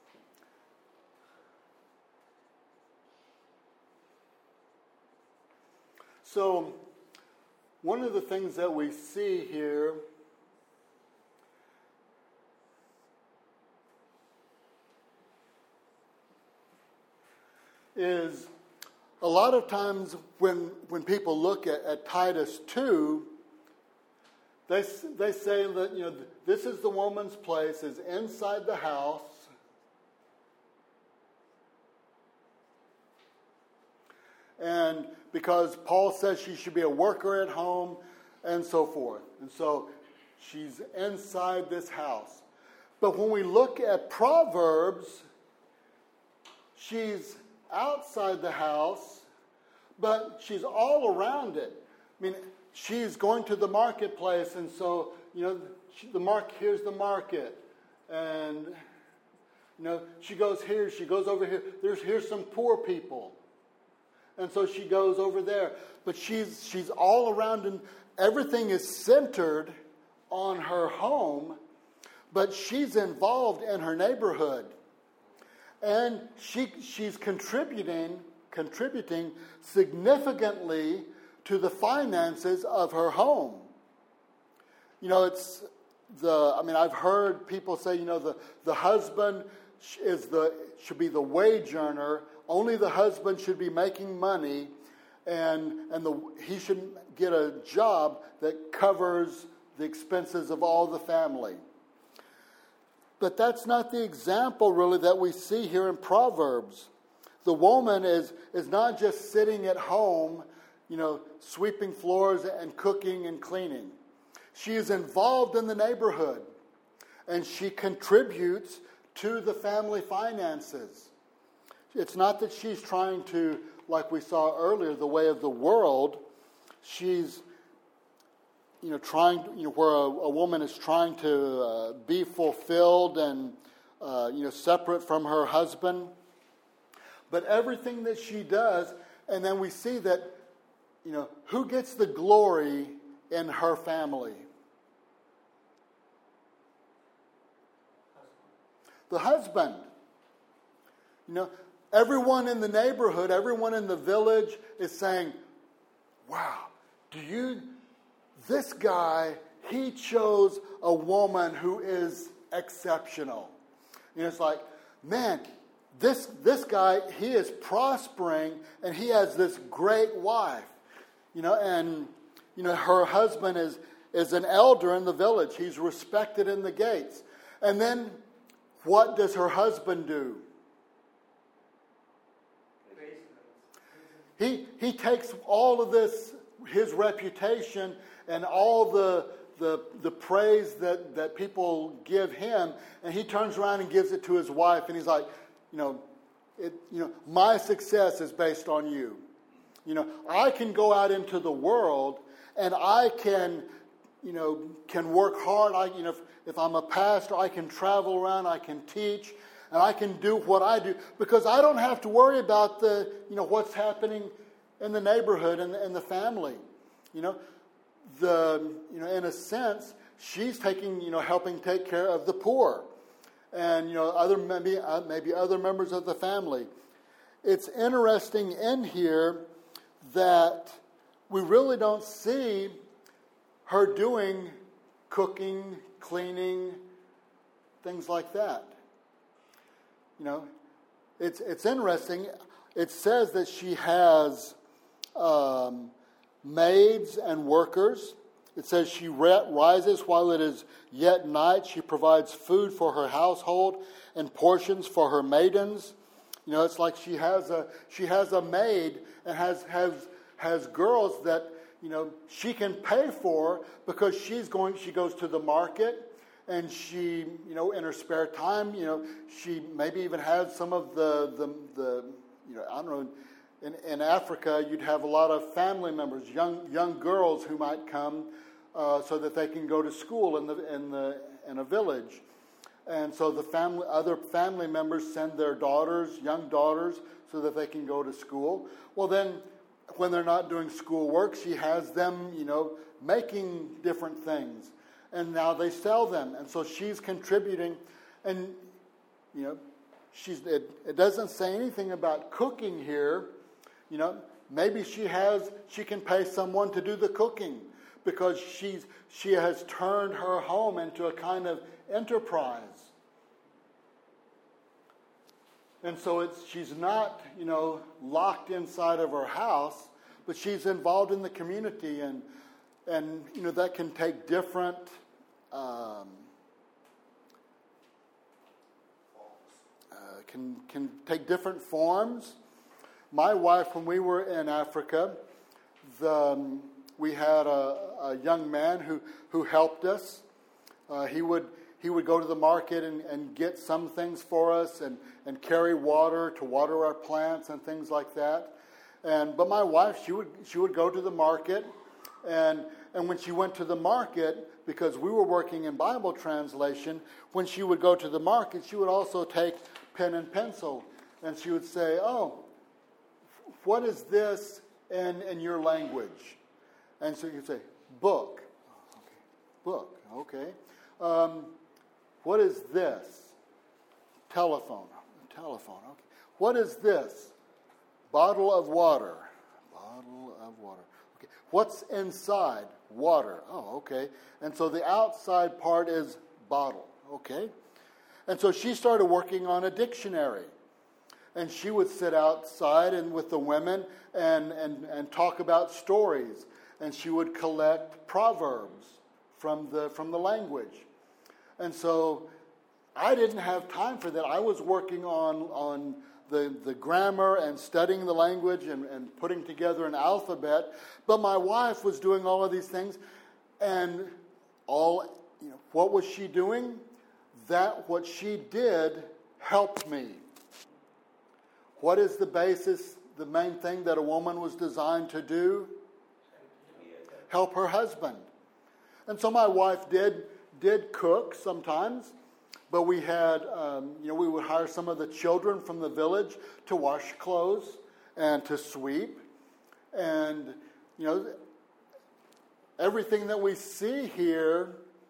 So, one of the things that we see here is a lot of times when when people look at, at Titus two, they they say that, you know, this is the woman's place, is inside the house. And because Paul says she should be a worker at home and so forth. And so she's inside this house. But when we look at Proverbs, she's outside the house, but she's all around it. I mean, she's going to the marketplace, and so, you know, she, the mark here's the market. And, you know, she goes here, she goes over here. There's here's some poor people. And so she goes over there. But she's she's all around, and everything is centered on her home, but she's involved in her neighborhood. And she she's contributing contributing significantly to the finances of her home. You know, it's the I mean, I've heard people say, you know, the, the husband is the should be the wage earner. Only the husband should be making money, and and the he should get a job that covers the expenses of all the family. But that's not the example, really, that we see here in Proverbs. The woman is is not just sitting at home, you know, sweeping floors and cooking and cleaning. She is involved in the neighborhood, and she contributes to the family finances. It's not that she's trying to, like we saw earlier, the way of the world. She's, you know, trying, you know, where a, a woman is trying to uh, be fulfilled and, uh, you know, separate from her husband. But everything that she does, and then we see that, you know, who gets the glory in her family? The husband. You know, everyone in the neighborhood, everyone in the village is saying, "Wow, do you, this guy, he chose a woman who is exceptional. You know, it's like, man, this this guy, he is prospering, and he has this great wife. You know, and, you know, her husband is, is an elder in the village. He's respected in the gates. And then, what does her husband do? He he takes all of this, his reputation, and all the the the praise that, that people give him, and he turns around and gives it to his wife, and he's like, you know, it you know, my success is based on you. You know, I can go out into the world, and I can, you know, can work hard. I you know, if, if I'm a pastor, I can travel around, I can teach. And I can do what I do because I don't have to worry about the, you know, what's happening in the neighborhood and the, and the family. You know, the, you know, in a sense, she's taking, you know, helping take care of the poor, and you know, other maybe uh, maybe other members of the family. It's interesting in here that we really don't see her doing cooking, cleaning, things like that. You know, it's it's interesting. It says that she has um, maids and workers. It says she rises while it is yet night. She provides food for her household and portions for her maidens. You know, it's like she has a she has a maid and has has has girls that, you know, she can pay for because she's going. She goes to the market. And she, you know, in her spare time, you know, she maybe even has some of the, the, the you know, I don't know, in, in Africa, you'd have a lot of family members, young young girls who might come uh, so that they can go to school in the in the in a village, and so the family, other family members send their daughters, young daughters, so that they can go to school. Well, then, when they're not doing schoolwork, she has them, you know, making different things. And now they sell them, and so she's contributing, and you know, she's. It, it doesn't say anything about cooking here. You know, maybe she has. She can pay someone to do the cooking because she's. She has turned her home into a kind of enterprise, and so it's. She's not, you know, locked inside of her house, but she's involved in the community, and and you know that can take different. Um, uh, can can take different forms. My wife, when we were in Africa, the, um, we had a, a young man who, who helped us. Uh, he would he would go to the market and, and get some things for us and, and carry water to water our plants and things like that. And but my wife, she would she would go to the market, and and when she went to the market, because we were working in Bible translation, when she would go to the market, she would also take pen and pencil, and she would say, "Oh, what is this in, in your language?" And so you'd say, "Book." Okay. Book, okay. Um, what is this? Telephone. Telephone, okay. What is this? Bottle of water. Bottle of water. Okay. What's inside? Water. Oh, okay. And so the outside part is bottle. Okay. And so she started working on a dictionary. And she would sit outside and with the women and, and, and talk about stories. And she would collect proverbs from the from the language. And so I didn't have time for that. I was working on on the, the grammar and studying the language and, and putting together an alphabet. But my wife was doing all of these things. And all you know, what was she doing? That what she did helped me. What is the basis, the main thing that a woman was designed to do? Help her husband. And so my wife did did cook sometimes, but we had, um, you know, we would hire some of the children from the village to wash clothes and to sweep. And, you know, everything that we see here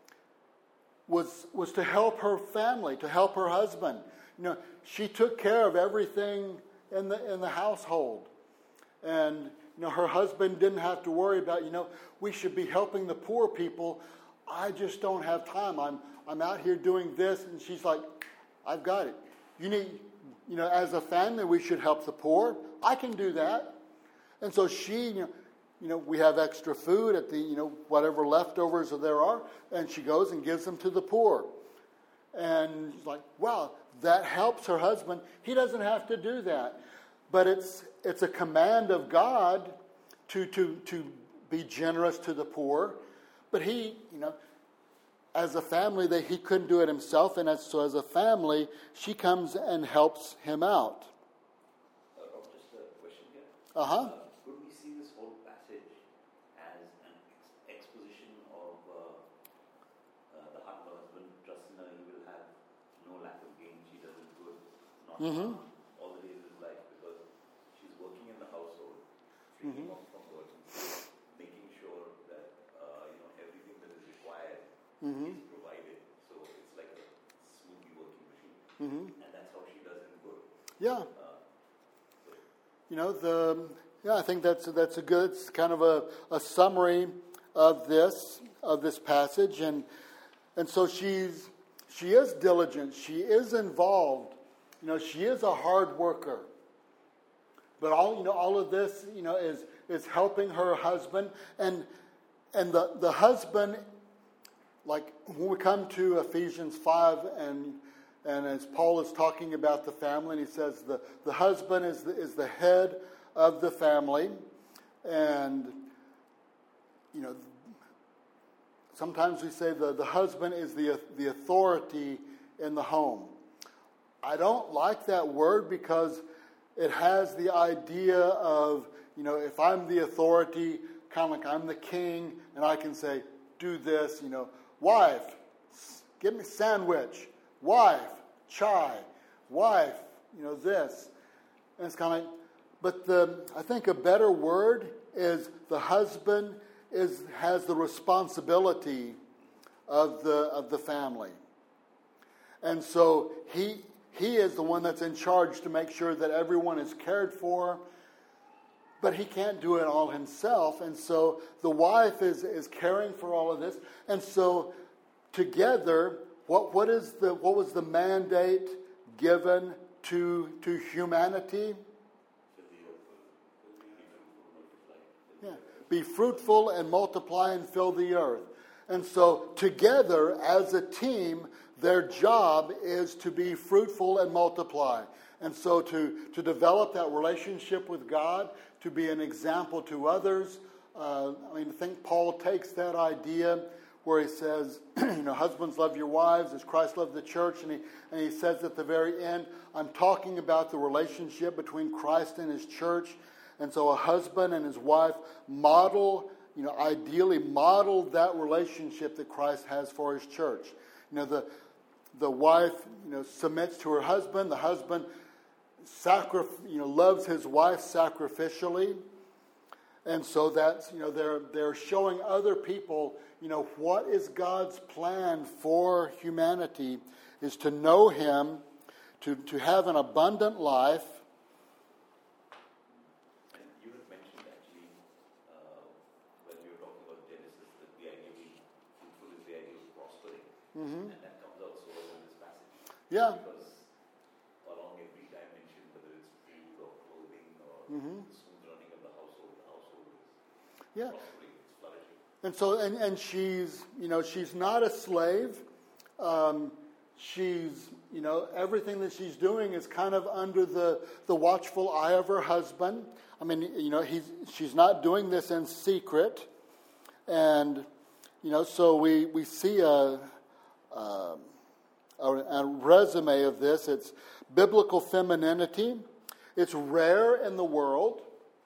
was was to help her family, to help her husband. You know, she took care of everything in the in the household. And you know, her husband didn't have to worry about, you know, we should be helping the poor people. I just don't have time. I'm I'm out here doing this. And she's like, I've got it. You need, you know, as a family, we should help the poor. I can do that. And so she, you know, you know, we have extra food at the, you know, whatever leftovers there are, and she goes and gives them to the poor. And she's like, wow, that helps her husband. He doesn't have to do that. But it's it's a command of God to to to be generous to the poor. But he, you know, as a family, that he couldn't do it himself, and as, so as a family, she comes and helps him out. Uh, Rob, just a question here. Uh-huh. Uh, could we see this whole passage as an ex- exposition of uh, uh, the heart of the husband, trust in her, he will have no lack of gain, she does it good, not Mm-hmm. harm, all the days of his life, because she's working in the household, freeing Mm-hmm. him up from burdens, making sure that uh, you know everything that is required Mm-hmm. is provided. So it's like a smoothly working machine, Mm-hmm. and that's how she does it good. Yeah. Uh, so You know, the yeah, I think that's that's a good it's kind of a, a summary of this of this passage, and and so she's she is diligent, she is involved, you know, she is a hard worker. But all you know, all of this, you know, is is helping her husband, and and the the husband, like when we come to Ephesians five, and and as Paul is talking about the family, and he says the, the husband is the, is the head of the family, and you know, sometimes we say the, the husband is the the authority in the home. I don't like that word because it has the idea of, you know, if I'm the authority, kind of like I'm the king, and I can say, do this, you know, wife, give me sandwich, wife, chai, wife, you know, this. And it's kind of like, but the, I think a better word is the husband is has the responsibility of the of the family. And so he he is the one that's in charge to make sure that everyone is cared for, but he can't do it all himself. And so the wife is, is caring for all of this. And so together, what what is the what was the mandate given to to humanity? Yeah. Be fruitful and multiply and fill the earth. And so together as a team, their job is to be fruitful and multiply. And so to, to develop that relationship with God, to be an example to others. Uh, I mean, I think Paul takes that idea where he says, you know, husbands, love your wives as Christ loved the church. And he, and he says at the very end, I'm talking about the relationship between Christ and his church. And so a husband and his wife model, you know, ideally model that relationship that Christ has for his church. You know, the the wife, you know, submits to her husband. The husband, sacri- you know, loves his wife sacrificially. And so that's, you know, they're they're showing other people, you know, what is God's plan for humanity is to know him, to, to have an abundant life. And you had mentioned actually, uh, when you were talking about Genesis, that the idea of being fruitful is the idea of prospering. Mm-hmm. And that comes out so well in this passage. Yeah. Because along every dimension, whether it's food or clothing or Mm-hmm. the smooth running of the household, the household is Yeah. prospering, it's flourishing. And so, and, and she's, you know, she's not a slave. Um, she's, you know, everything that she's doing is kind of under the, the watchful eye of her husband. I mean, you know, he's she's not doing this in secret. And, you know, so we, we see a, a, a resume of this. It's biblical femininity. It's rare in the world.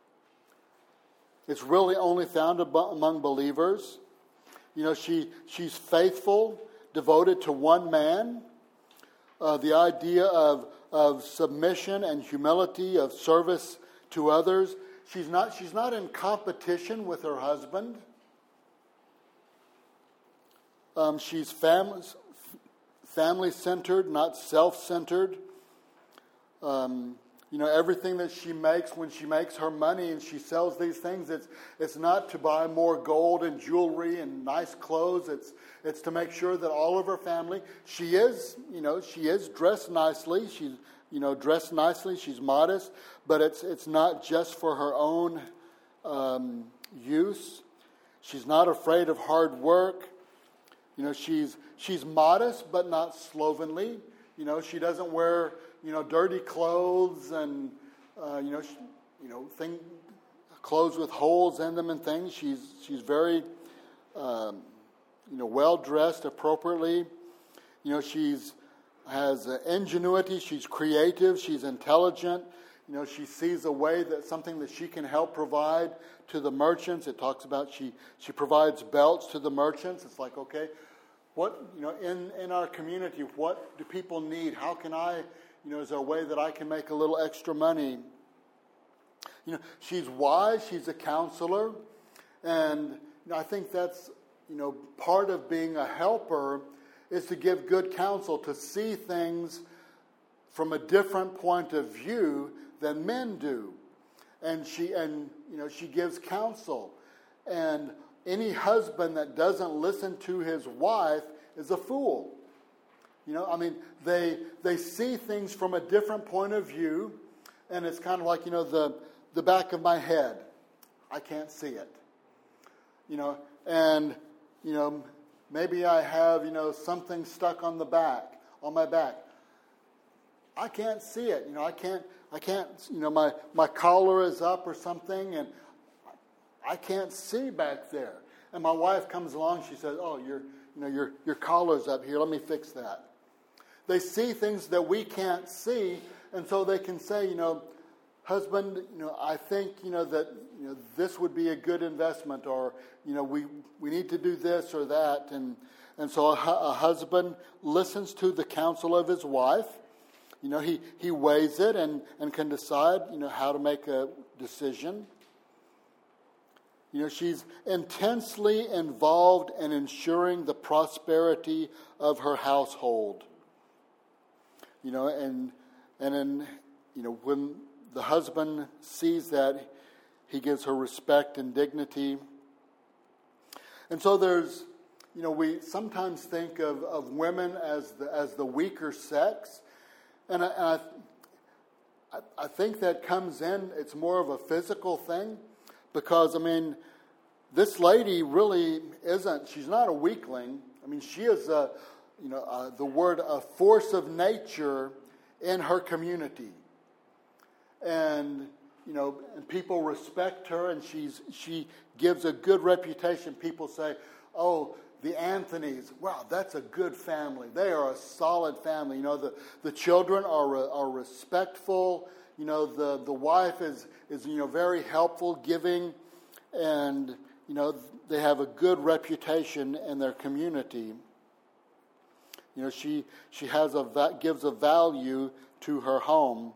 It's really only found among believers. You know, she she's faithful, devoted to one man. Uh, the idea of of submission and humility, of service to others. She's not she's not in competition with her husband. Um, she's family family centered, not self centered. Um, you know, everything that she makes, when she makes her money and she sells these things, it's it's not to buy more gold and jewelry and nice clothes. It's it's to make sure that all of her family, she is, you know, she is dressed nicely. She's, you know, dressed nicely. She's modest, but it's it's not just for her own um, use. She's not afraid of hard work. You know, she's she's modest but not slovenly. You know, she doesn't wear, you know, dirty clothes and uh, you know, she, you know, thing, clothes with holes in them and things. She's she's very, um, you know, well dressed appropriately. You know, she's has uh, ingenuity. She's creative. She's intelligent. You know, she sees a way that something that she can help provide to the merchants. It talks about she she provides belts to the merchants. It's like, okay, what, you know, in, in our community, what do people need? How can I, you know, is there a way that I can make a little extra money? You know, she's wise. She's a counselor, and you know, I think that's, you know, part of being a helper is to give good counsel, to see things from a different point of view than men do. And she and you know she gives counsel. And any husband that doesn't listen to his wife is a fool. You know, I mean, they they see things from a different point of view, and it's kind of like, you know, the the back of my head. I can't see it. You know, and you know, maybe I have, you know, something stuck on the back, on my back. I can't see it. You know, I can't, I can't, you know, my, my collar is up or something, and I can't see back there. And my wife comes along, she says, oh, your, you know, your, your collar's up here, let me fix that. They see things that we can't see, and so they can say, you know, husband, you know, I think, you know, that, you know, this would be a good investment, or, you know, we, we need to do this or that. And, and so a, a husband listens to the counsel of his wife. You know, he, he weighs it and, and can decide, you know, how to make a decision. You know, she's intensely involved in ensuring the prosperity of her household. You know, and and in, you know, when the husband sees that, he gives her respect and dignity. And so there's, you know, we sometimes think of, of women as the, as the weaker sex. And, I, and I, I think that comes in, it's more of a physical thing. Because, I mean, this lady really isn't, she's not a weakling. I mean, she is, a, you know, uh, the word, a force of nature in her community. And, you know, and people respect her, and she's she gives a good reputation. People say, oh, the Anthonys, wow, that's a good family. They are a solid family. You know, the, the children are are respectful. You know, the, the wife is, is, you know, very helpful, giving, and, you know, they have a good reputation in their community. You know, she she has a gives a value to her home.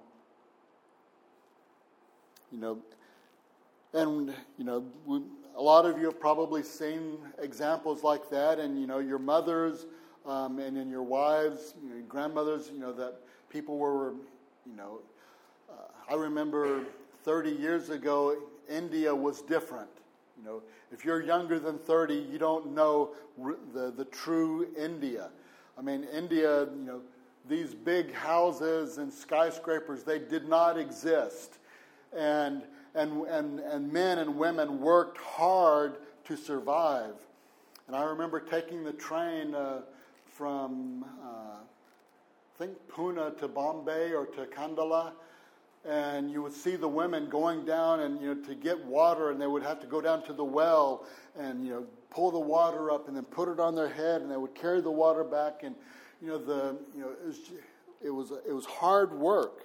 You know, and, you know, we, a lot of you have probably seen examples like that, and, you know, your mothers um, and in your wives, you know, your grandmothers, you know, that people were, you know, uh, I remember thirty years ago, India was different. You know, if you're younger than thirty, you don't know r- the, the true India. I mean, India, you know, these big houses and skyscrapers, they did not exist. And and and and men and women worked hard to survive. And I remember taking the train uh, from uh, I think Pune to Bombay or to Kandala, and you would see the women going down and, you know, to get water, and they would have to go down to the well and, you know, pull the water up and then put it on their head, and they would carry the water back, and, you know, the you know it was it was it was hard work.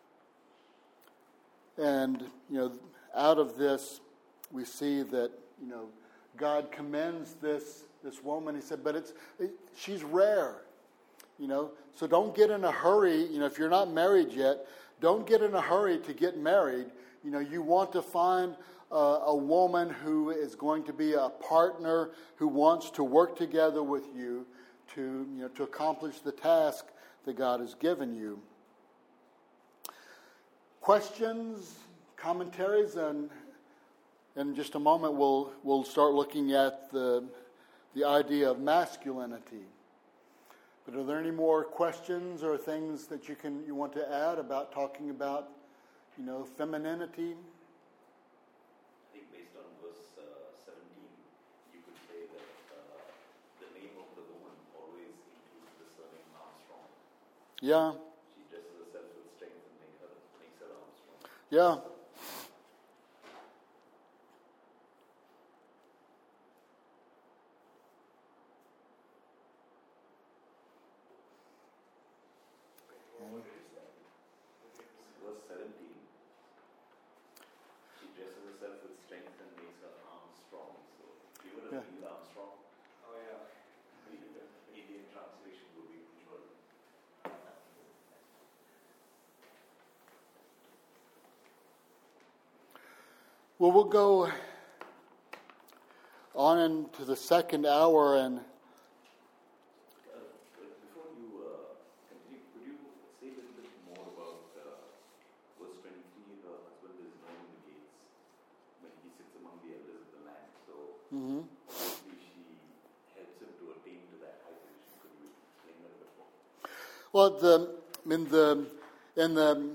And, you know, out of this, we see that, you know, God commends this this woman. He said, but it's it, she's rare, you know. So don't get in a hurry. You know, if you're not married yet, don't get in a hurry to get married. You know, you want to find uh, a woman who is going to be a partner, who wants to work together with you to, you know, to accomplish the task that God has given you. questions, commentaries, and in just a moment we'll we'll start looking at the the idea of masculinity. But are there any more questions or things that you can you want to add about talking about, you know, femininity? I think based on verse uh, seventeen, you could say that uh, the name of the woman always includes the surname Armstrong. Yeah, She dresses herself with strength and make her, makes her Armstrong. yeah. Verse seventeen, she dresses herself with strength and makes her arms strong. So, if you would have Yeah. Neil Armstrong, Oh yeah. the Indian translation would be Ujjwal. Well, we'll go on into the second hour, and Uh, before you uh, continue, could you say a little bit more about uh, verse twenty-three? The husband is known in the gates when he sits among the elders of the land. So, mhm. obviously, she helps him to attain to that high position. Could you explain that a bit more? Well, the in the in the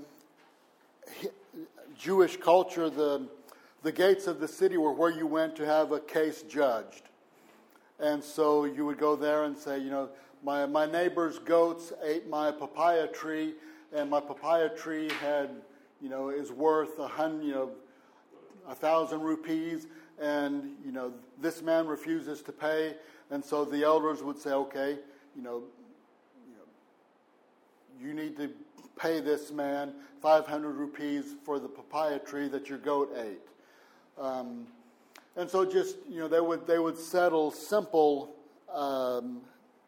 Jewish culture, the the gates of the city were where you went to have a case judged. And so you would go there and say, you know, my, my neighbor's goats ate my papaya tree, and my papaya tree had, you know, is worth a hundred, you know, a thousand rupees, and, you know, this man refuses to pay. And so the elders would say, okay, you know, you know, you need to pay this man five hundred rupees for the papaya tree that your goat ate. Um, and so just, you know, they would they would settle simple um,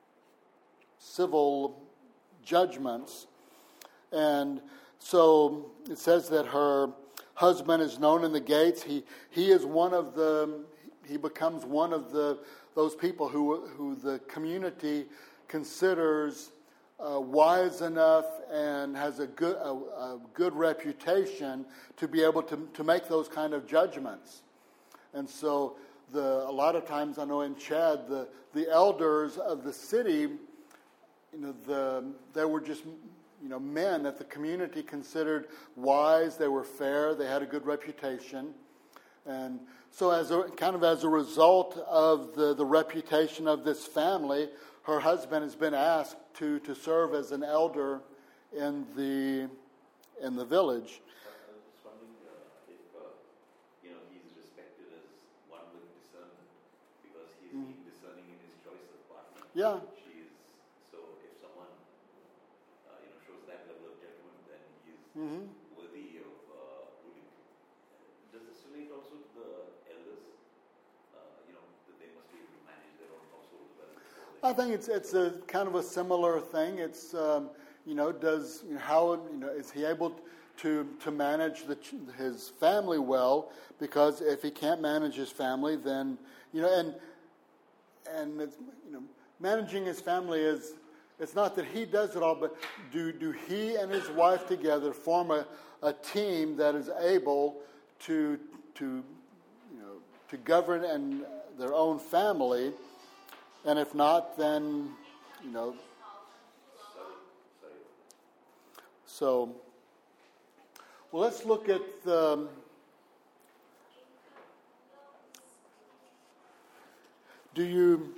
civil judgments. And so it says that her husband is known in the gates. He he is one of the he becomes one of the those people who who the community considers uh, wise enough and has a good a, a good reputation to be able to to make those kind of judgments. And so the a lot of times I know in Chad the the elders of the city, you know, the they were just, you know, men that the community considered wise. They were fair. They had a good reputation. And so as a kind of as a result of the, the reputation of this family, her husband has been asked to, to serve as an elder in the in the village. I was just wondering uh, if uh, you know he's respected as one with discernment because he's Mm. being discerning in his choice of partner. Yeah. She is so if someone uh, you know shows that level of judgment, then he's Mm-hmm. worthy of uh, ruling. Does this relate also to the elders? Uh, you know that they must be able to manage their own household well before they I think it's it's a kind of a similar thing. It's um, you know does you know, how you know is he able to to manage the his family well? Because if he can't manage his family, then you know and and it's, you know managing his family is it's not that he does it all, but do do he and his wife together form a, a team that is able to to you know to govern and their own family. And if not, then, you know, so, well, let's look at the, do you,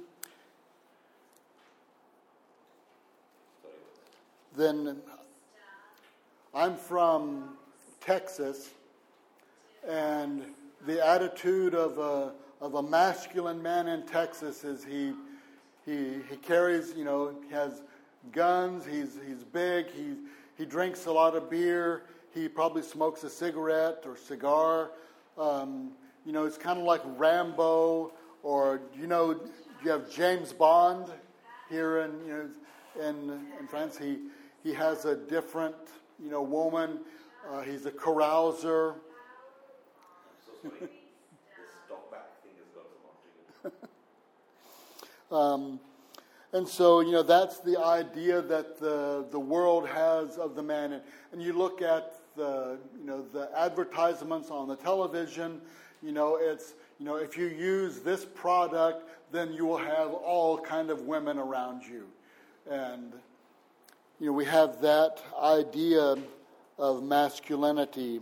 then, I'm from Texas, and the attitude of a, of a masculine man in Texas is he, He he carries, you know, he has guns, he's he's big, he he drinks a lot of beer, he probably smokes a cigarette or cigar. Um, you know, it's kind of like Rambo, or you know, you have James Bond here in you know in in France. He he has a different, you know, woman. Uh, he's a carouser. I'm so sorry. This talk back thing has got some opportunity. Um, and so, you know, that's the idea that the the world has of the man. And, and you look at the you know the advertisements on the television. You know, it's you know if you use this product, then you will have all kind of women around you, and you know we have that idea of masculinity,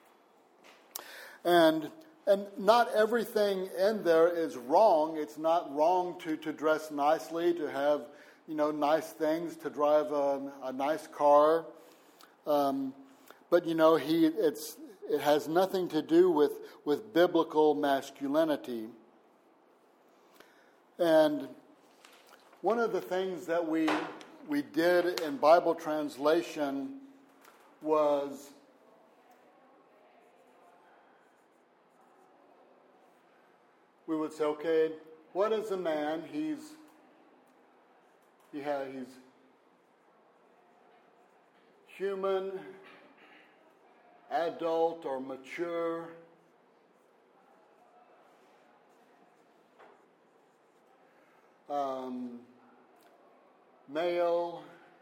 and and not everything in there is wrong. It's not wrong to, to dress nicely, to have you know nice things, to drive a, a nice car. Um, but you know he it's it has nothing to do with, with biblical masculinity. And one of the things that we we did in Bible translation was we would say, okay, what is a man? He's he has he's human, adult, or mature. Um, male.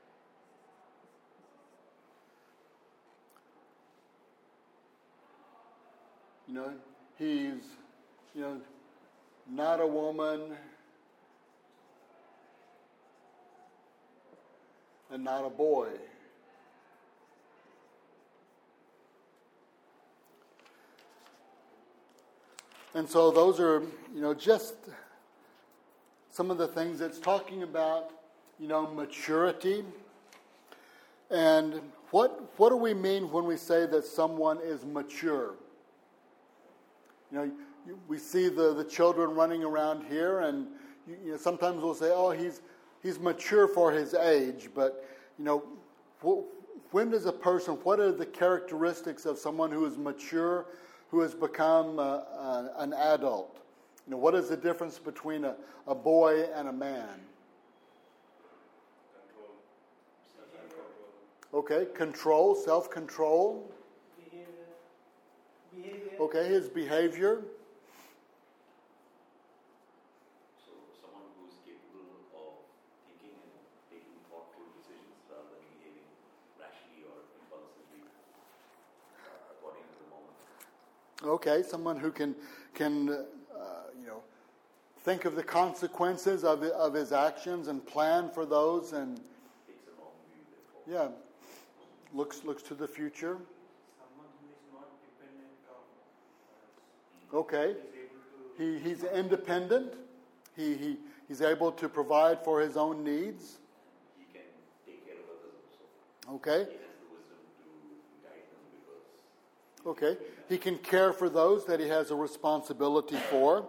You know, he's, you know, not a woman and not a boy. And so those are, you know, just some of the things it's talking about, you know, maturity. And what what do we mean when we say that someone is mature? You know, you, we see the, the children running around here, and you, you know, sometimes we'll say, oh, he's he's mature for his age. But, you know, wh- when does a person, what are the characteristics of someone who is mature, who has become uh, uh, an adult? You know, what is the difference between a, a boy and a man? Control. Self-control. Okay, control, self-control. Behavior. Behavior. Okay, his behavior. So someone who's capable of thinking and taking thoughtful decisions rather than behaving rashly or impulsively uh, according to the moment. Okay, someone who can can uh, you know think of the consequences of it, of his actions and plan for those, and Takes a long view, therefore. yeah, looks looks to the future. Someone who is not dependent on others. Okay, Is able to he he's independent. He he he's able to provide for his own needs. He can take care of others also. Okay, He has the wisdom to guide them because okay, he can care for those that he has a responsibility for.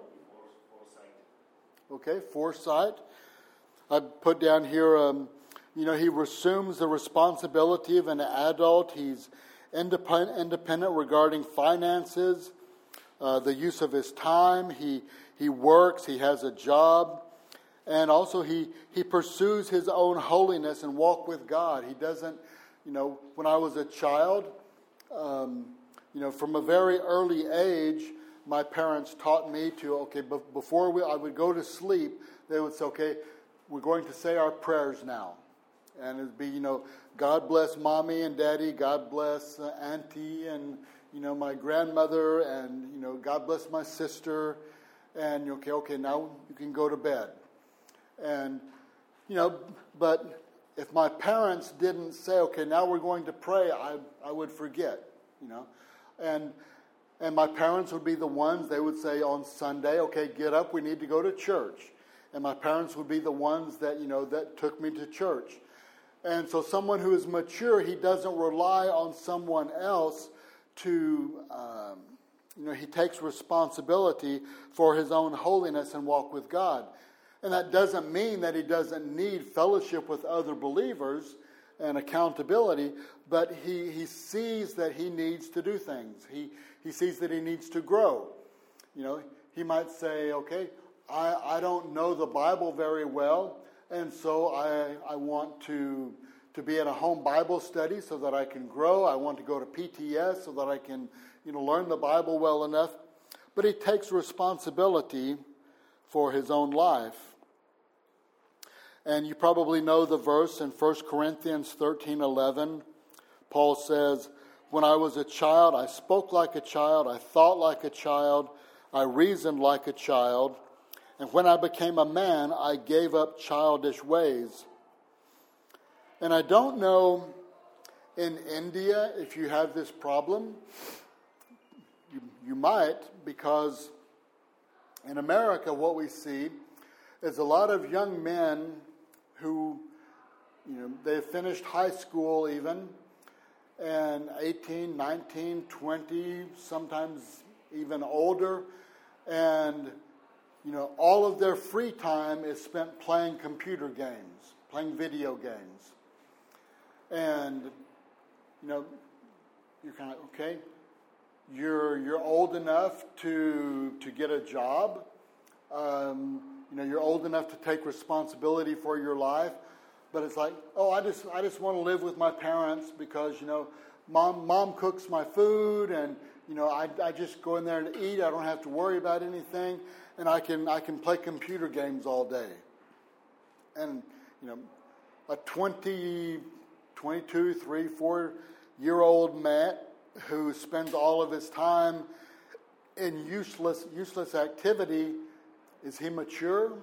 Okay, foresight. I put down here, um, you know, he assumes the responsibility of an adult. He's independent, independent regarding finances, uh, the use of his time. He he works. He has a job, and also he he pursues his own holiness and walk with God. He doesn't, you know, when I was a child, um, you know, from a very early age, my parents taught me to, okay, b- before we, I would go to sleep, they would say, okay, we're going to say our prayers now. And it'd be, you know, God bless mommy and daddy, God bless uh, auntie and, you know, my grandmother, and, you know, God bless my sister. And, okay, okay, now you can go to bed. And, you know, but if my parents didn't say, okay, now we're going to pray, I, I would forget, you know. And And my parents would be the ones, they would say on Sunday, okay, get up, we need to go to church. And my parents would be the ones that, you know, that took me to church. And so someone who is mature, he doesn't rely on someone else to, um, you know, he takes responsibility for his own holiness and walk with God. And that doesn't mean that he doesn't need fellowship with other believers and accountability, but he, he sees that he needs to do things. He He sees that he needs to grow. You know, he might say, okay, I, I don't know the Bible very well, and so I I want to to be in a home Bible study so that I can grow. I want to go to P T S so that I can, you know, learn the Bible well enough. But he takes responsibility for his own life. And you probably know the verse in First Corinthians thirteen eleven. Paul says, When I was a child, I spoke like a child, I thought like a child, I reasoned like a child, and when I became a man, I gave up childish ways. And I don't know in India if you have this problem. You, you might, because in America what we see is a lot of young men who, you know, they've finished high school even, and eighteen, nineteen, twenty, sometimes even older, and, you know, all of their free time is spent playing computer games, playing video games. And, you know, you're kind of, okay, you're you're old enough to to get a job. Um, you know, you're old enough to take responsibility for your life. But it's like, oh, I just I just want to live with my parents because, you know, mom mom cooks my food, and, you know, I I just go in there and eat. I don't have to worry about anything, and I can I can play computer games all day. And, you know, a twenty, twenty-two, three, four year old man who spends all of his time in useless useless activity, is he mature?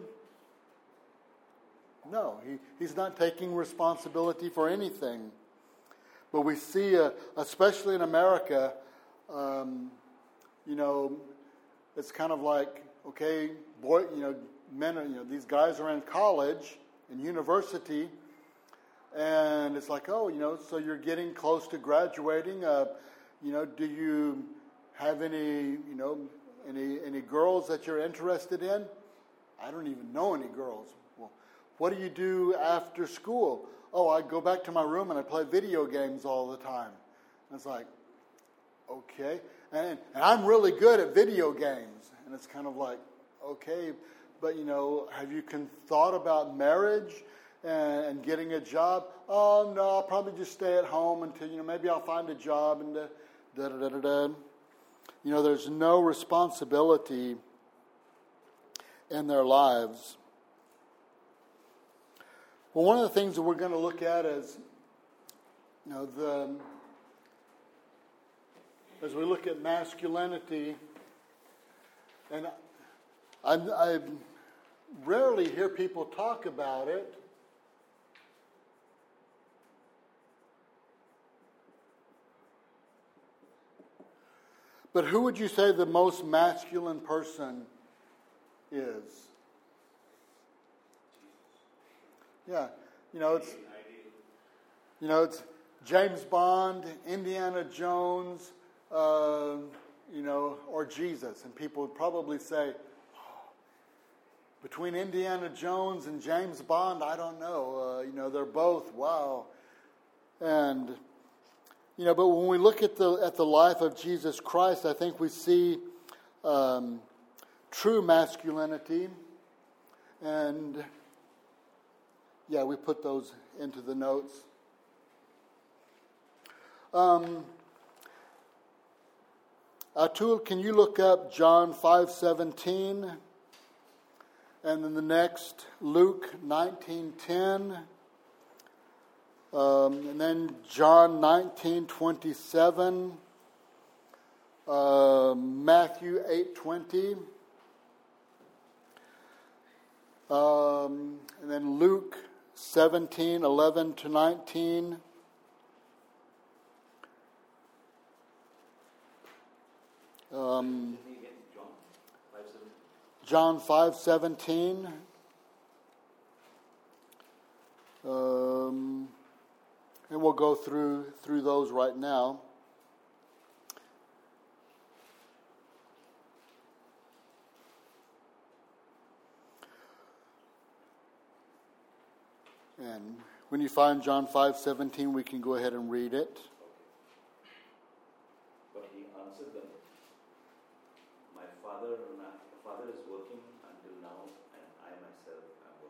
No, he, he's not taking responsibility for anything. But we see, uh, especially in America, um, you know, it's kind of like, okay, boy, you know, men, are, you know, these guys are in college, in university, and it's like, oh, you know, so you're getting close to graduating. Uh, you know, do you have any, you know, any any girls that you're interested in? I don't even know any girls. What do you do after school? Oh, I go back to my room and I play video games all the time. And it's like, okay. And, and I'm really good at video games. And it's kind of like, okay, but, you know, have you con- thought about marriage and, and getting a job? Oh, no, I'll probably just stay at home until, you know, maybe I'll find a job and da da da da da. You know, there's no responsibility in their lives. Well, one of the things that we're going to look at is, you know, the as we look at masculinity, and I, I rarely hear people talk about it. But who would you say the most masculine person is? Yeah, you know, it's, you know, it's James Bond, Indiana Jones, uh, you know, or Jesus. And people would probably say, oh, between Indiana Jones and James Bond, I don't know. Uh, you know, they're both, wow. And, you know, but when we look at the at the life of Jesus Christ, I think we see um, true masculinity. And yeah, we put those into the notes. Um, Atul, can you look up John five seventeen, and then the next Luke nineteen ten, um, and then John nineteen twenty-seven, uh, Matthew eight twenty, um, and then Luke seventeen, eleven to nineteen. Um, John five seventeen. Um, and we'll go through through those right now. And when you find John five seventeen, we can go ahead and read it. But he answered them, My father, my father is working until now, and I myself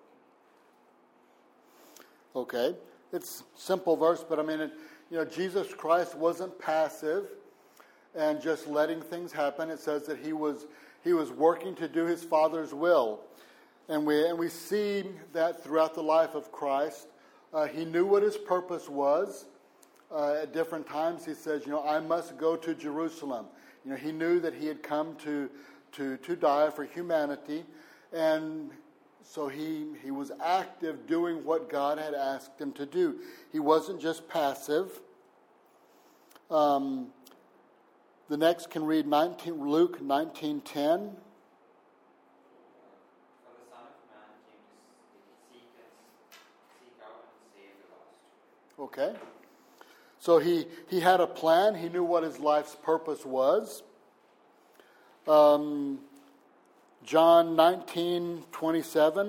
am working. Okay, it's a simple verse, but I mean, it, you know, Jesus Christ wasn't passive and just letting things happen. It says that he was he was working to do his Father's will. And we and we see that throughout the life of Christ. Uh, he knew what his purpose was. uh, at different times he says, you know, I must go to Jerusalem. You know, he knew that he had come to to to die for humanity, and so he he was active doing what God had asked him to do. He wasn't just passive. Um, the next can read nineteen, Luke nineteen ten. For the Son of Man came to seek and seek out and save the lost. Okay. So he, he had a plan. He knew what his life's purpose was. Um, John nineteen twenty-seven.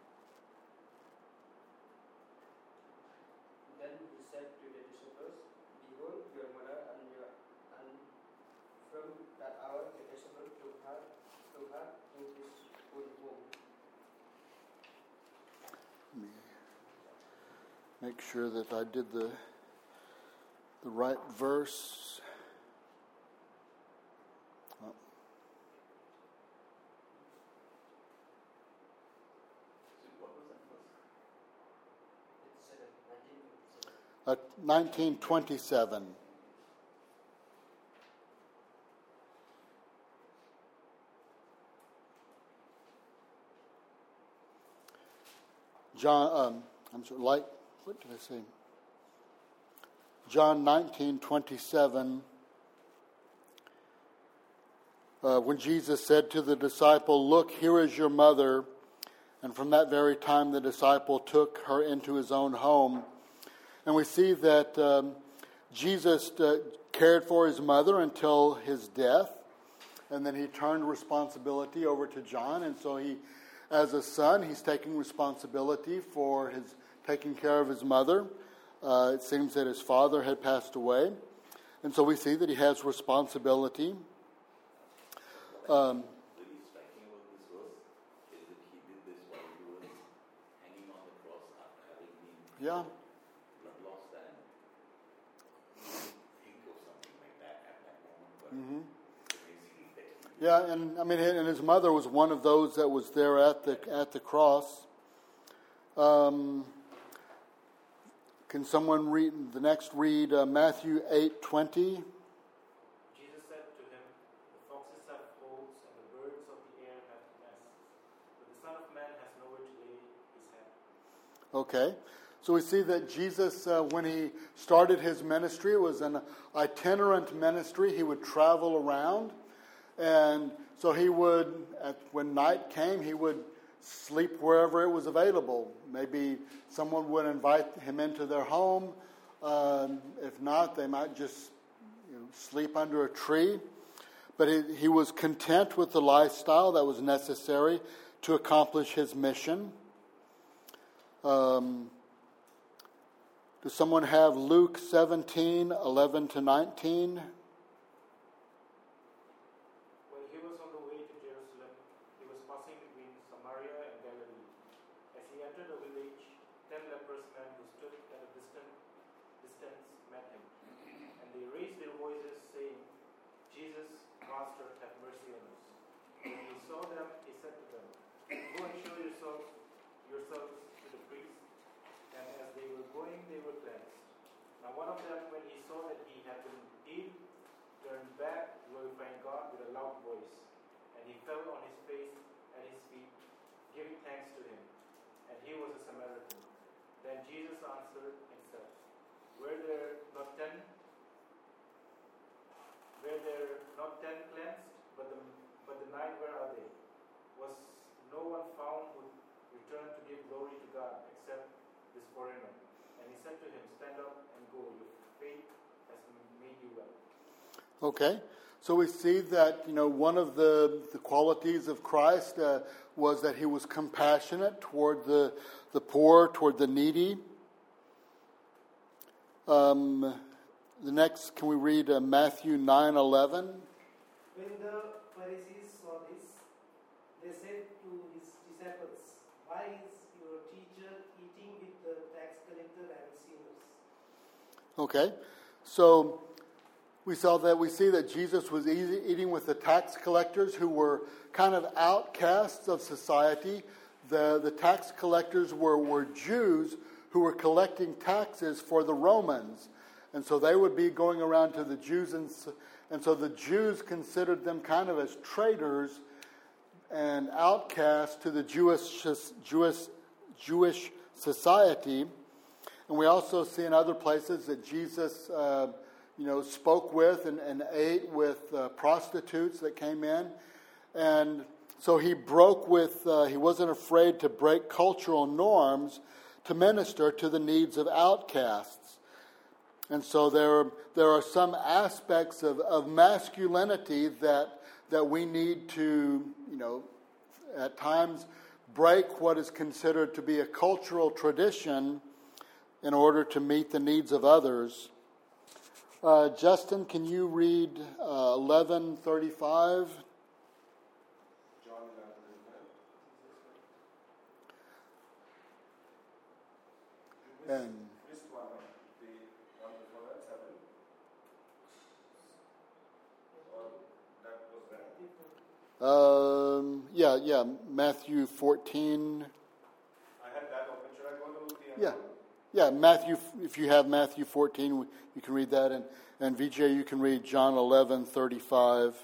Then he said to the disciples, Behold your mother, and, your, and from that hour the disciples took her, took her in his own home. Make sure that I did the the right verse. Oh. So what was that first? It's uh, nineteen twenty-seven. Uh, nineteen twenty-seven. John, um, I'm sorry, like, what did I say? John nineteen twenty-seven. Uh, when Jesus said to the disciple, "Look, here is your mother," and from that very time the disciple took her into his own home. And we see that um, Jesus uh, cared for his mother until his death, and then he turned responsibility over to John. And so he, as a son, he's taking responsibility for his taking care of his mother. Uh, it seems that his father had passed away, and so we see that he has responsibility. Um, Really striking about this verse is that he did this while he was hanging on the cross after having been yeah. blood lost, and think of something like that at that moment. But Mm-hmm. basically, that he Yeah, and I mean, and his mother was one of those that was there at the at the cross. Um, can someone read the next? Read uh, Matthew eight twenty. Jesus said to him, The foxes have holes, and the birds of the air have nests, but the Son of Man has nowhere to lay his head. Okay, so we see that Jesus, uh, when he started his ministry, it was an itinerant ministry. He would travel around, and so he would, at, when night came, he would sleep wherever it was available. Maybe someone would invite him into their home. Um, if not, they might just you know, sleep under a tree. But he, he was content with the lifestyle that was necessary to accomplish his mission. Um, does someone have Luke seventeen, eleven to nineteen? When he was on the way to Jerusalem, he was passing between Samaria and Galilee. As he entered a village, ten leprous men who stood at a distant distance met him. And they raised their voices, saying, Jesus, Master, have mercy on us. When he saw them, he said to them, Go and show yourselves, yourselves to the priest. And as they were going, they were cleansed. Now one of them, when he saw that he had been healed, turned back, glorifying God with a loud voice. And he fell on his face at his feet, giving thanks to him. And he was a Samaritan. Then Jesus answered and said, Were there not ten? Were there not ten cleansed? But the but the nine, where are they? Was no one found who returned to give glory to God except this foreigner? And he said to him, Stand up and go. Your faith has made you well. Okay, so we see that, you know, one of the, the qualities of Christ uh, was that he was compassionate toward the, the poor, toward the needy. Um, the next, can we read uh, Matthew nine eleven? When the Pharisees saw this, they said to his disciples, Why is your teacher eating with the tax collector and sinners? Okay, so we saw that we see that Jesus was easy, eating with the tax collectors who were kind of outcasts of society. The, the tax collectors were, were Jews who were collecting taxes for the Romans. And so they would be going around to the Jews, and, and so the Jews considered them kind of as traitors and outcasts to the Jewish, Jewish, Jewish society. And we also see in other places that Jesus, uh, you know, spoke with and, and ate with uh, prostitutes that came in. And so he broke with, uh, he wasn't afraid to break cultural norms to minister to the needs of outcasts. And so there, there are some aspects of, of masculinity that that we need to, you know, at times break what is considered to be a cultural tradition in order to meet the needs of others. Uh, Justin, can you read uh, eleven thirty-five? John eleven thirty-five. And Missed one, huh? The one before that, seven. Or that was there. um, yeah, yeah, Matthew fourteen. I had that open. Should I go to the? Yeah, yeah, Matthew. If you have Matthew fourteen, you can read that, and and V J, you can read John eleven thirty-five.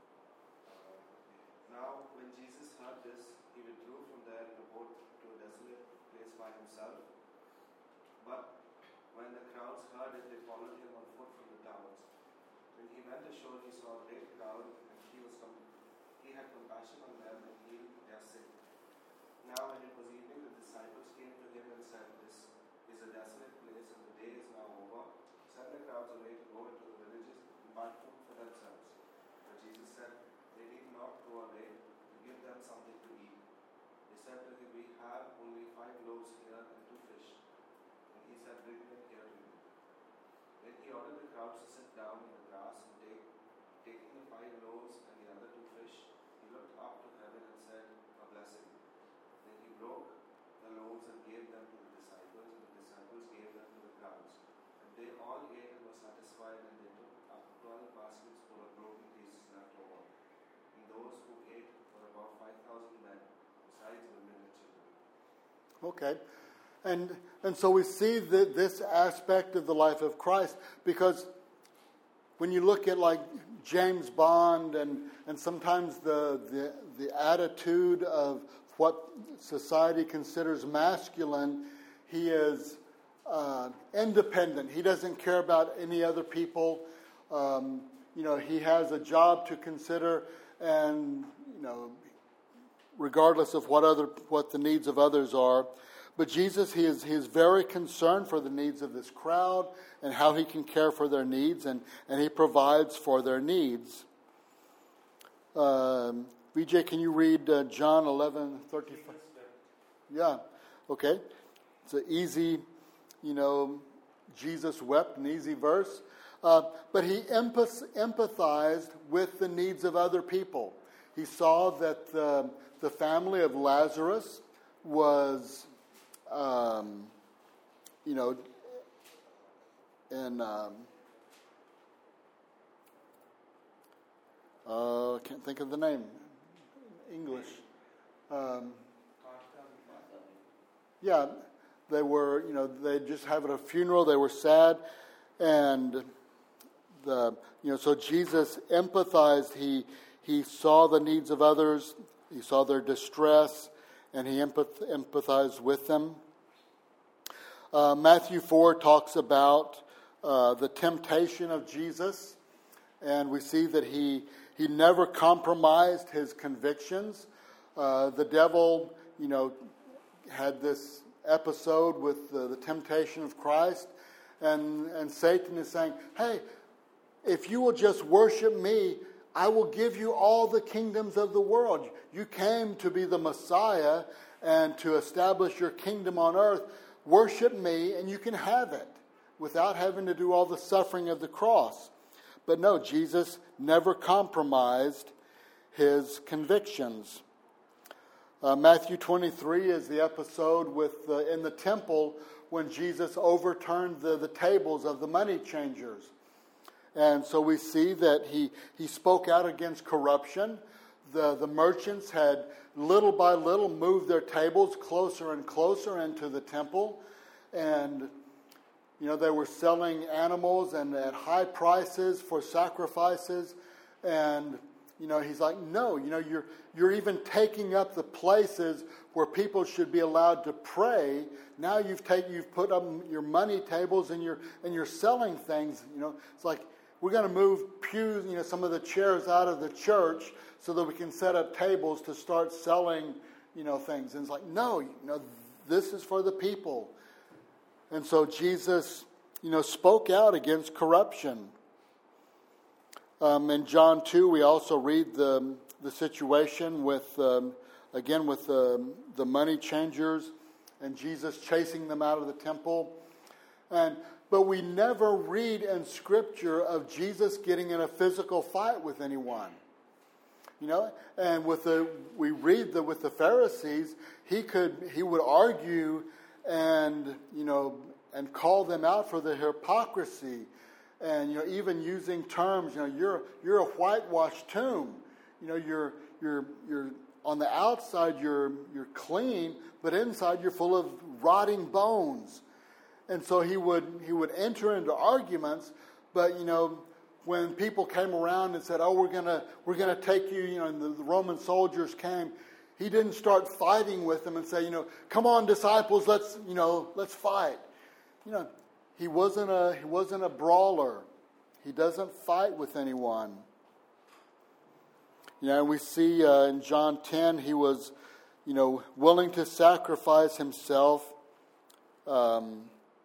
Now, when Jesus heard this, he withdrew from there in a boat to a desolate place by himself. But when the crowds heard it, they followed him on foot from the towns. When he went ashore, he saw a great crowd, and he was com- he had compassion on them and healed their sick. Now, when it was evening, the disciples came to him and said, "This is a desolate place, and the day is now over. Send the crowds away to go into the villages and buy food for themselves." But Jesus said, "They need not go away, to give them something to eat." They said to him, "We have only five loaves here and two fish." And he said, "Bring them here to me." Then he ordered the crowds to sit down in the grass, and take, taking the five loaves and the other two fish, he looked up to heaven and said a blessing. Then he broke the loaves and gave them to the disciples, and the disciples gave them to the crowds. And they all ate and were satisfied, and they took up twelve baskets full of broken pieces left over. And those who ate were about five thousand men, besides women and children. Okay. And and so we see that this aspect of the life of Christ, because when you look at like James Bond and, and sometimes the, the the attitude of what society considers masculine, he is uh, independent. He doesn't care about any other people. Um, you know, he has a job to consider, and you know, regardless of what other what the needs of others are. But Jesus, he is he is very concerned for the needs of this crowd and how he can care for their needs, and, and he provides for their needs. Um, V J, can you read uh, John eleven thirty-five? Yeah, okay. It's an easy, you know, Jesus wept, an easy verse. Uh, but he empath- empathized with the needs of other people. He saw that the, the family of Lazarus was, um, you know, in, um, uh, I can't think of the name, English. Um, yeah, they were, you know, they just having a funeral. They were sad, and the, you know, so Jesus empathized. He he saw the needs of others. He saw their distress, and he empath, empathized with them. Uh, Matthew four talks about uh, the temptation of Jesus, and we see that he he never compromised his convictions. Uh, the devil, you know, had this episode with the, the temptation of Christ, and and Satan is saying, "Hey, if you will just worship me, I will give you all the kingdoms of the world. You came to be the Messiah and to establish your kingdom on earth. Worship me and you can have it without having to do all the suffering of the cross." But no, Jesus never compromised his convictions. Uh, Matthew twenty-three is the episode with uh, in the temple when Jesus overturned the, the tables of the money changers. And so we see that he, he spoke out against corruption. The, the merchants had little by little moved their tables closer and closer into the temple. And You know, they were selling animals and at high prices for sacrifices. And, you know, he's like, no, you know, you're you're even taking up the places where people should be allowed to pray. Now you've taken, you've put up your money tables and you're and you're selling things. You know, it's like we're going to move pews, you know, some of the chairs out of the church so that we can set up tables to start selling, you know, things. And it's like, no, you know, this is for the people. And so Jesus, you know, spoke out against corruption. Um, in John two, we also read the the situation with, um, again, with um, the money changers and Jesus chasing them out of the temple. And but we never read in Scripture of Jesus getting in a physical fight with anyone. You know, and with the we read that with the Pharisees, he could he would argue and you know and call them out for their hypocrisy, and you know even using terms. You know, you're you're a whitewashed tomb. You know, you're you're you're on the outside you're you're clean, but inside you're full of rotting bones. And so he would he would enter into arguments, but you know. When people came around and said, "Oh, we're gonna we're gonna take you," you know, and the, the Roman soldiers came, he didn't start fighting with them and say, "You know, come on, disciples, let's you know let's fight." You know, he wasn't a he wasn't a brawler. He doesn't fight with anyone. You know, we see uh, in John ten, he was, you know, willing to sacrifice himself. Um,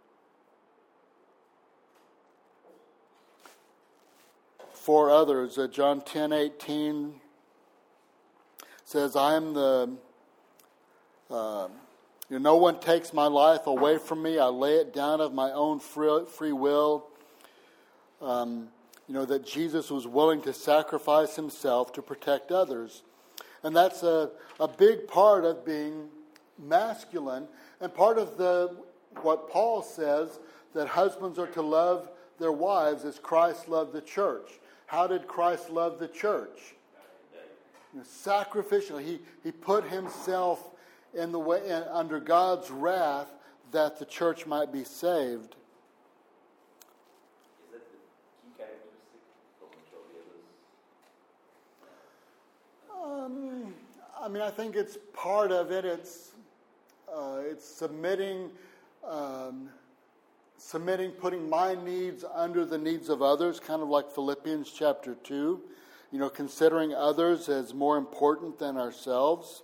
For others, uh, John ten eighteen says, "I am the. Uh, you know, no one takes my life away from me. I lay it down of my own free, free will." Um, you know that Jesus was willing to sacrifice himself to protect others, and that's a a big part of being masculine, and part of the what Paul says that husbands are to love their wives as Christ loved the church. How did Christ love the church? You know, sacrificially. He he put himself in the way in, under God's wrath that the church might be saved. Is that the key characteristic of majority of this? Um, I mean, I think it's part of it. It's uh, it's submitting. Um, Submitting, putting my needs under the needs of others, kind of like Philippians chapter two. You know, considering others as more important than ourselves.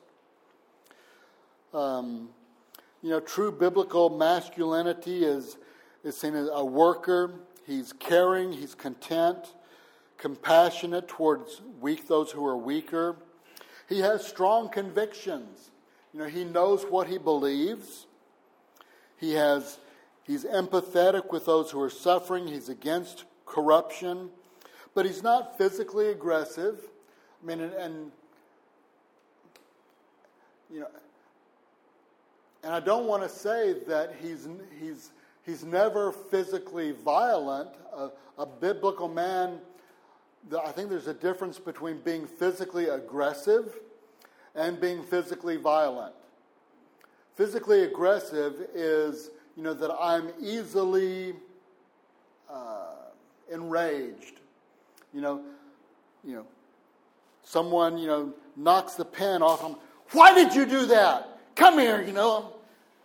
Um, you know, true biblical masculinity is, is seen as a worker. He's caring, he's content, compassionate towards weak those who are weaker. He has strong convictions. You know, he knows what he believes. He has... He's empathetic with those who are suffering. He's against corruption. But he's not physically aggressive. I mean, and, and you know, and I don't want to say that he's he's he's never physically violent. A, a biblical man, the, I think there's a difference between being physically aggressive and being physically violent. Physically aggressive is, you know, that I'm easily uh, enraged. You know, you know, someone, you know, knocks the pen off him. Why did you do that? Come here, you know.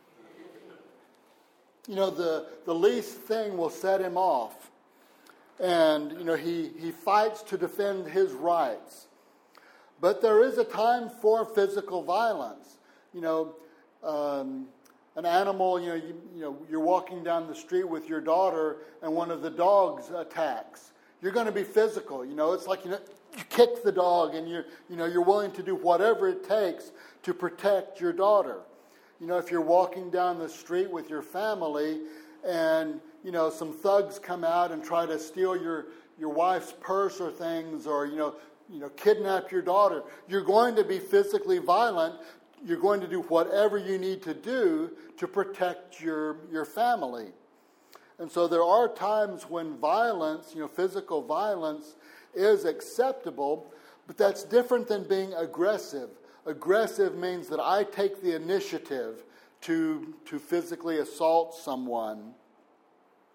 You know, the, the least thing will set him off. And, you know, he, he fights to defend his rights. But there is a time for physical violence. You know, um, an animal, you know, you, you know, you're walking down the street with your daughter and one of the dogs attacks. You're going to be physical. You know, it's like, you know, you kick the dog and you're, you know, you're willing to do whatever it takes to protect your daughter. You know, if you're walking down the street with your family and, you know, some thugs come out and try to steal your, your wife's purse or things, or, you know, you know, kidnap your daughter, you're going to be physically violent. You're going to do whatever you need to do to protect your, your family. And so there are times when violence, you know, physical violence is acceptable, but that's different than being aggressive. Aggressive means that I take the initiative to, to physically assault someone.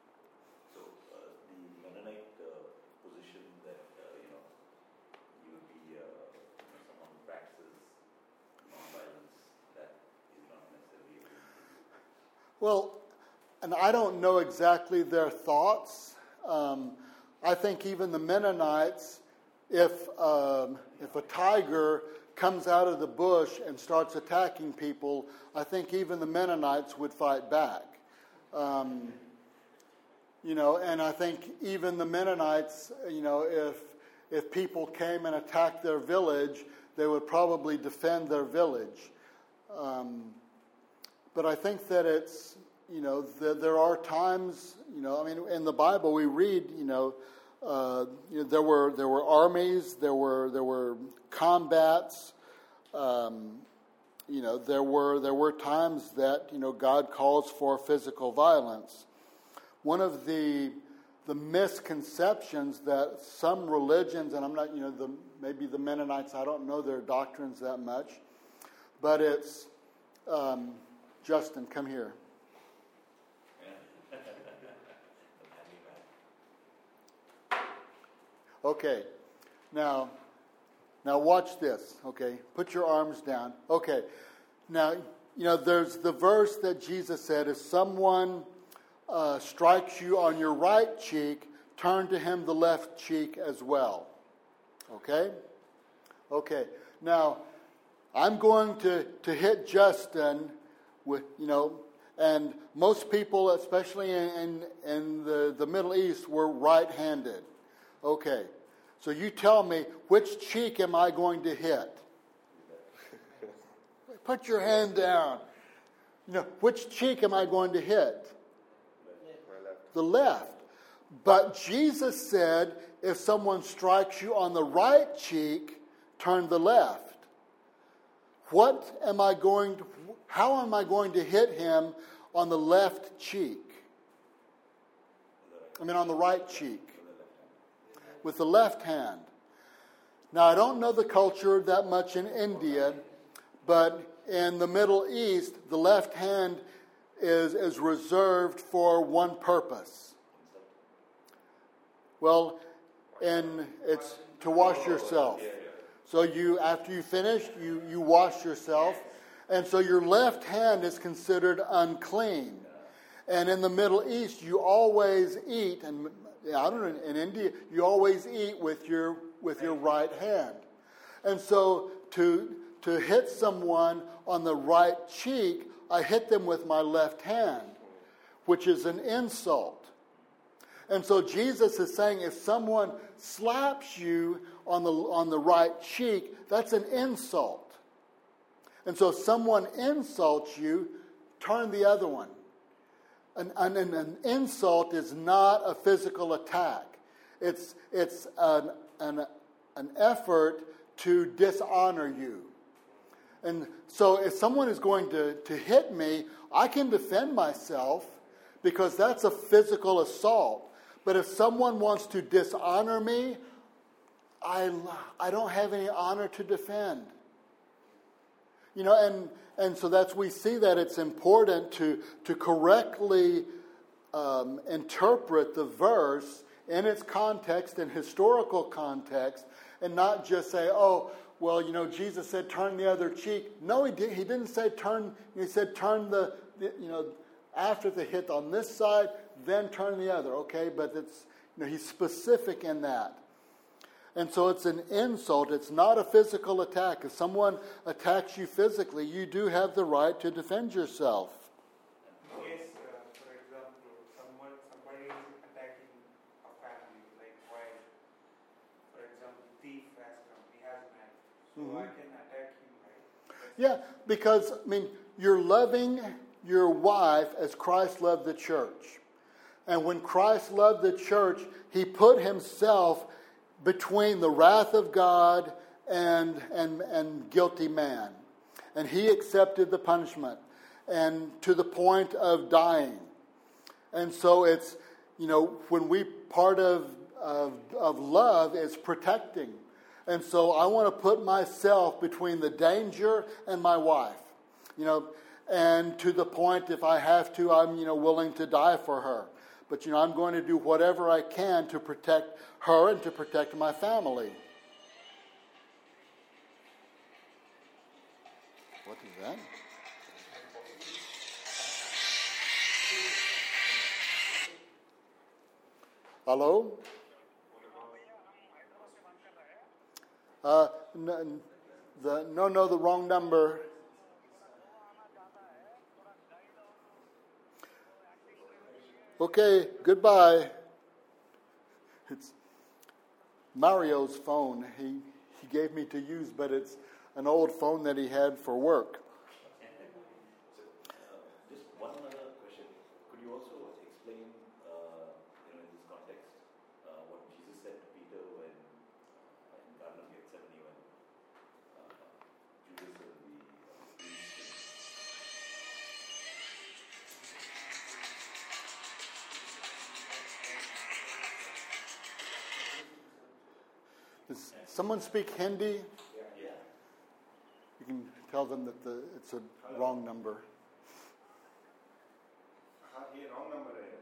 Well, and I don't know exactly their thoughts. Um, I think even the Mennonites, if um, if a tiger comes out of the bush and starts attacking people, I think even the Mennonites would fight back. Um, you know, and I think even the Mennonites, you know, if if people came and attacked their village, they would probably defend their village. Um, but I think that it's, you know, the, there are times, you know, I mean, in the Bible we read, you know, uh, you know there were there were armies, there were there were combats, um, you know, there were there were times that, you know, God calls for physical violence. One of the the misconceptions that some religions, and I'm not, you know, the maybe the Mennonites, I don't know their doctrines that much, but it's, um, Justin, come here. Okay, now, now watch this, okay? Put your arms down. Okay, now, you know, there's the verse that Jesus said, if someone uh, strikes you on your right cheek, turn to him the left cheek as well. Okay? Okay, now, I'm going to, to hit Justin with, you know, and most people, especially in, in, in the, the Middle East, were right-handed. Okay, so you tell me, which cheek am I going to hit? Put your hand down. You know, which cheek am I going to hit? The left. But Jesus said, if someone strikes you on the right cheek, turn the left. What am I going to, how am I going to hit him on the left cheek? I mean, on the right cheek. With the left hand. Now, I don't know the culture that much in India, but in the Middle East, the left hand is, is reserved for one purpose. Well, and it's to wash yourself. So you, after you finish, you, you wash yourself. And so your left hand is considered unclean. And in the Middle East, you always eat, and I don't know, in India, you always eat with your with your right hand. And so to to hit someone on the right cheek, I hit them with my left hand, which is an insult. And so Jesus is saying, if someone slaps you on the on the right cheek, that's an insult. And so if someone insults you, turn the other one. An, an, an insult is not a physical attack. It's it's an, an, an effort to dishonor you. And so if someone is going to, to hit me, I can defend myself because that's a physical assault. But if someone wants to dishonor me, I, I don't have any honor to defend. You know, and and so that's, we see that it's important to, to correctly um, interpret the verse in its context and historical context, and not just say, oh, well, you know, Jesus said turn the other cheek. No, he did. He didn't say turn. He said turn the, the you know, after the hit on this side, then turn the other. Okay, but it's, you know, he's specific in that. And so it's an insult. It's not a physical attack. If someone attacks you physically, you do have the right to defend yourself. Yes, uh, for example, someone, somebody is attacking a family, like wife. For example, thief has come, he has a knife. So Mm-hmm. I can attack him, right? Yeah, because, I mean, you're loving your wife as Christ loved the church. And when Christ loved the church, he put himself between the wrath of God and, and, and guilty man. And he accepted the punishment, and to the point of dying. And so it's, you know, when we, part of, of, of love is protecting. And so I want to put myself between the danger and my wife. You know, and to the point, if I have to, I'm, you know, willing to die for her. But, you know, I'm going to do whatever I can to protect her and to protect my family. What is that? Hello? Uh, no, the, no, no, the wrong number. Okay, goodbye. It's Mario's phone. He he gave me to use, but it's an old phone that he had for work. Just one other question. Could you also explain, uh, you know, in this context, uh, what Jesus said to Peter when uh, in Garden of Gethsemane when uh, Judas and the uh, Does someone speak Hindi? Yeah. You can tell them that the it's a wrong number. हाँ ये wrong number है.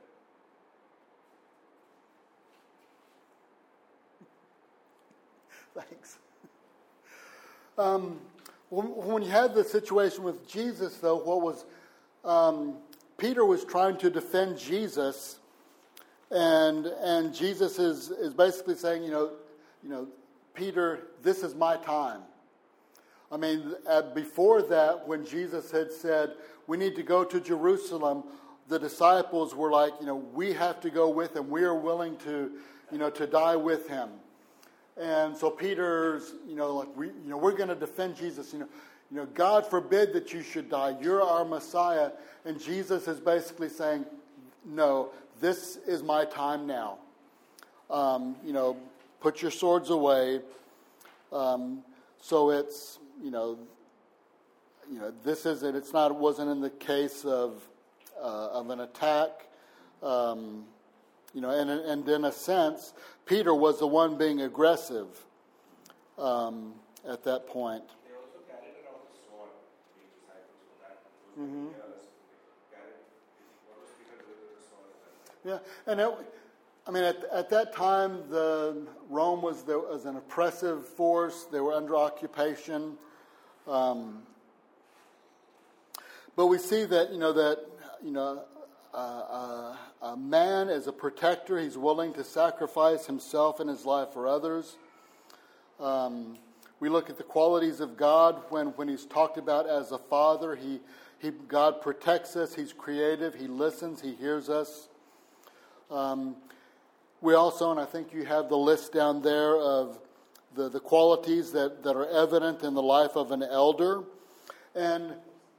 Thanks. Um, when, when you had the situation with Jesus, though, what was um, Peter was trying to defend Jesus, and and Jesus is is basically saying, you know, you know, Peter, this is my time. I mean, uh, before that, when Jesus had said, we need to go to Jerusalem, the disciples were like, you know, we have to go with him. We are willing to, you know, to die with him. And so Peter's, you know, like, we, you know, we're going to defend Jesus. You know, you know, God forbid that you should die. You're our Messiah. And Jesus is basically saying, no, this is my time now. Um, you know, put your swords away. Um, so it's, you know, you know, this isn't. It's not. It wasn't in the case of uh, of an attack. Um, you know, and and in a sense, Peter was the one being aggressive um, at that point. They also carried around the sword, the disciples, so that was Mm-hmm. carried. What was Peter doing with the sword? Yeah, and it, I mean, at at that time, the Rome was there was an oppressive force. They were under occupation. Um, but we see that, you know, that, you know, uh, uh, a man is a protector. He's willing to sacrifice himself and his life for others. Um, we look at the qualities of God when, when he's talked about as a father. He, he, God protects us. He's creative. He listens. He hears us. Um, we also, and I think you have the list down there of the, the qualities that, that are evident in the life of an elder. And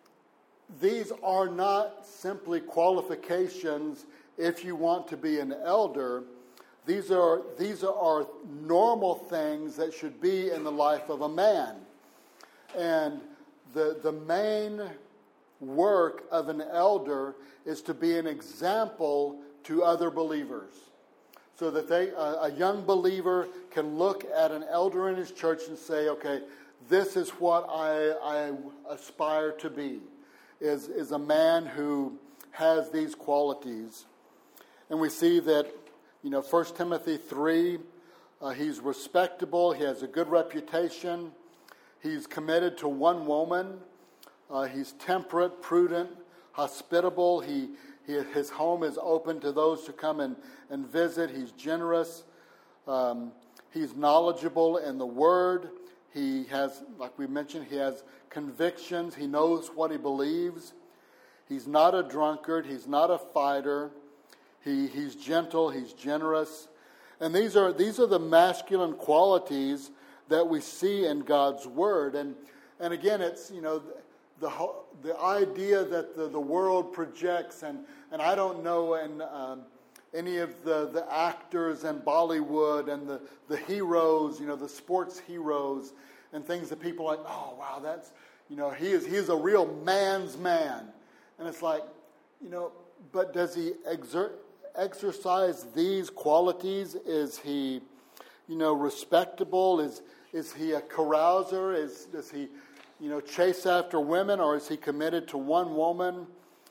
these are not simply qualifications if you want to be an elder. These are these are normal things that should be in the life of a man. And the the main work of an elder is to be an example to other believers, so that they a, a young believer can look at an elder in his church and say, okay, this is what I, I aspire to be, is, is a man who has these qualities. And we see that, you know, First Timothy three, uh, he's respectable, he has a good reputation, he's committed to one woman, uh, he's temperate, prudent, hospitable, he, he his home is open to those to come and, and visit, he's generous, um, he's knowledgeable in the Word, he has, like we mentioned, he has convictions, he knows what he believes, he's not a drunkard, he's not a fighter, He he's gentle, he's generous. And these are these are the masculine qualities that we see in God's Word. And and again, it's, you know, the the, the idea that the, the world projects, and, and I don't know, and um, any of the, the actors in Bollywood and the, the heroes, you know, the sports heroes and things that people are like, oh wow, that's, you know, he is he is a real man's man. And it's like, you know, but does he exert exercise these qualities? Is he, you know, respectable? Is is he a carouser? Is does he, you know, chase after women, or is he committed to one woman?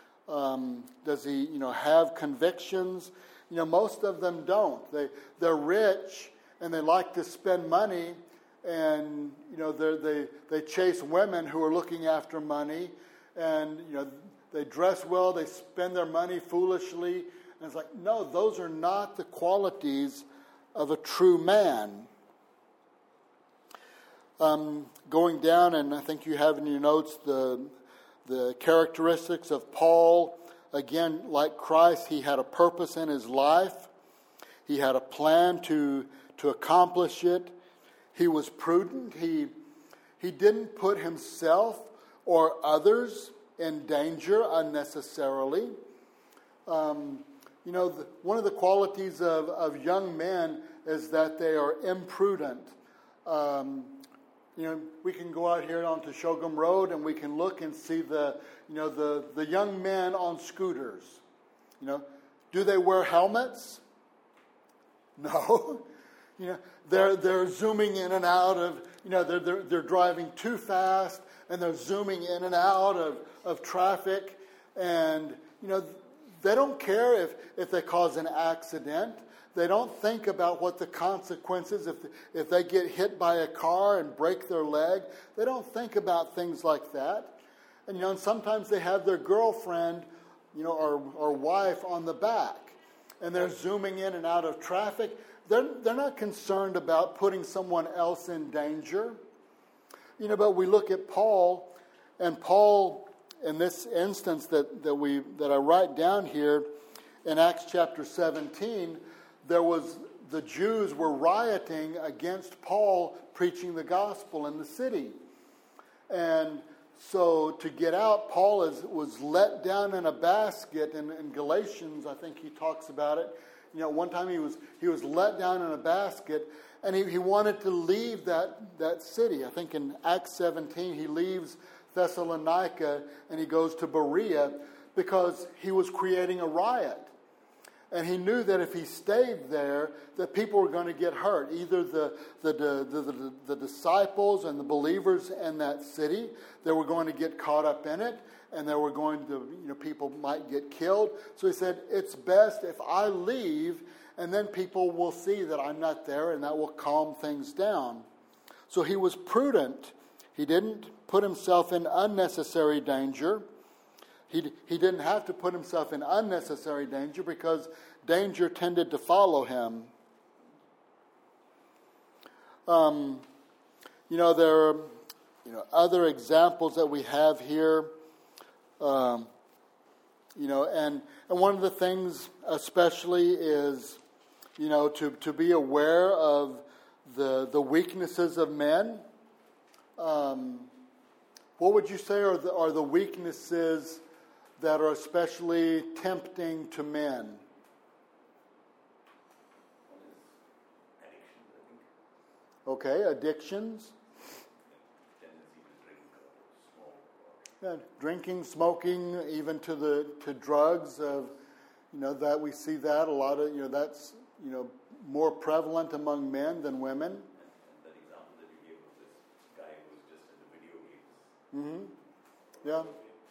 Um, does he, you know, have convictions? You know, most of them don't. They they're rich and they like to spend money, and you know they they they chase women who are looking after money, and you know they dress well, they spend their money foolishly. And it's like, no, those are not the qualities of a true man. Um, going down, and I think you have in your notes the the characteristics of Paul. Again, like Christ, he had a purpose in his life. He had a plan to to accomplish it. He was prudent. He he didn't put himself or others in danger unnecessarily. Um, you know, the, one of the qualities of, of young men is that they are imprudent. Um, you know, we can go out here onto Shogum Road and we can look and see the, you know, the, the young men on scooters. You know, do they wear helmets? No. You know, they're they're zooming in and out of, you know, they're they're, they're driving too fast and they're zooming in and out of, of traffic, and you know, they don't care if, if they cause an accident. They don't think about what the consequences, if if they get hit by a car and break their leg. They don't think about things like that. And you know, and sometimes they have their girlfriend, you know, or or wife on the back, and they're zooming in and out of traffic. They're they're not concerned about putting someone else in danger. You know, but we look at Paul, and Paul, in this instance that, that we that I write down here in Acts chapter seventeen, there was the Jews were rioting against Paul preaching the gospel in the city. And so to get out, Paul is, was let down in a basket. In, in Galatians, I think he talks about it. You know, one time he was he was let down in a basket, and he, he wanted to leave that, that city. I think in Acts seventeen, he leaves Thessalonica and he goes to Berea because he was creating a riot. And he knew that if he stayed there, that people were going to get hurt. Either the the, the, the, the the disciples and the believers in that city, they were going to get caught up in it, and they were going to, you know, people might get killed. So he said, it's best if I leave, and then people will see that I'm not there, and that will calm things down. So he was prudent. He didn't put himself in unnecessary danger. He, he didn't have to put himself in unnecessary danger because danger tended to follow him. Um, you know, there are you know, other examples that we have here. Um, you know, and, and one of the things especially is, you know, to, to be aware of the, the weaknesses of men. Um, what would you say are the, are the weaknesses that are especially tempting to men? Okay, addictions. Yeah, drinking, smoking, even to the to drugs. Of you know that we see that a lot of you know that's you know more prevalent among men than women. And that example that you gave of this guy who was just in the video games. Mm-hmm. Yeah.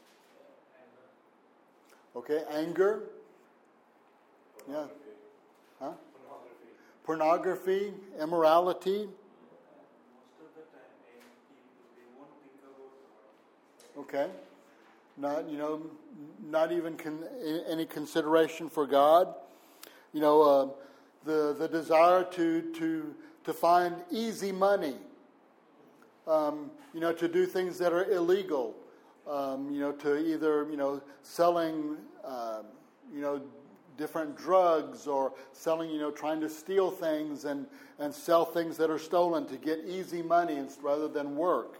Okay, anger. Yeah. Huh? Pornography, immorality. Most of the time, people, they won't think about. Okay. Not, you know, not even con- any consideration for God. You know, uh, the the desire to to to find easy money. Um, you know, to do things that are illegal. Um, you know, to either, you know, selling, uh, you know, different drugs or selling, you know, trying to steal things and, and sell things that are stolen to get easy money rather than work.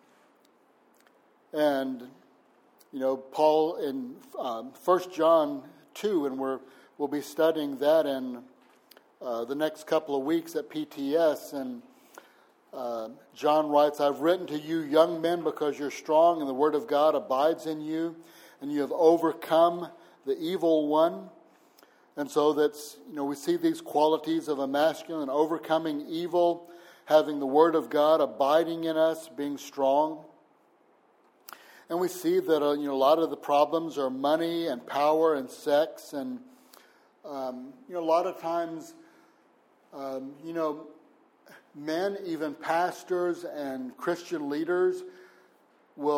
And, you know, Paul in um, First John two, and we're, we'll be studying that in uh, the next couple of weeks at P T S, and Uh, John writes, I've written to you young men because you're strong and the word of God abides in you and you have overcome the evil one. And so that's, you know, we see these qualities of a masculine overcoming evil, having the word of God abiding in us, being strong. And we see that, uh, you know, a lot of the problems are money and power and sex. And, um, you know, a lot of times, um, you know, men, even pastors and Christian leaders, will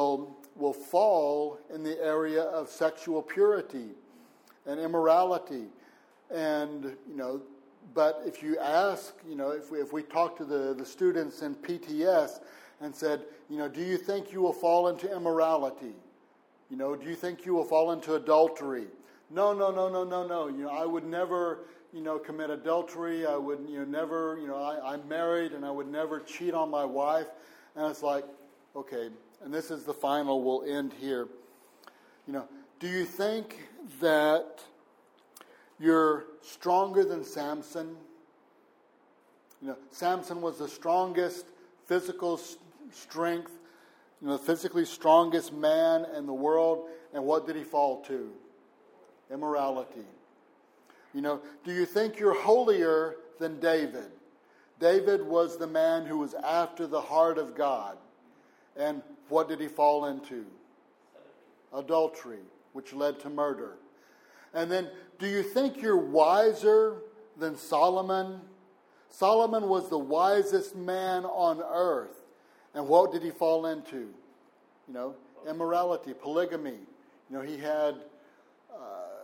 will fall in the area of sexual purity and immorality. And, you know, but if you ask, you know, if we, if we talk to the, the students in P T S and said, you know, do you think you will fall into immorality? You know, do you think you will fall into adultery? No, no, no, no, no, no. You know, I would never, you know, commit adultery. I would, you know, never, you know, I, I'm married and I would never cheat on my wife. And it's like, okay, and this is the final, we'll end here. You know, do you think that you're stronger than Samson? You know, Samson was the strongest physical s- strength, you know, physically strongest man in the world. And what did he fall to? Immorality. You know, do you think you're holier than David? David was the man who was after the heart of God. And what did he fall into? Adultery, which led to murder. And then, do you think you're wiser than Solomon? Solomon was the wisest man on earth. And what did he fall into? You know, immorality, polygamy. You know, he had uh,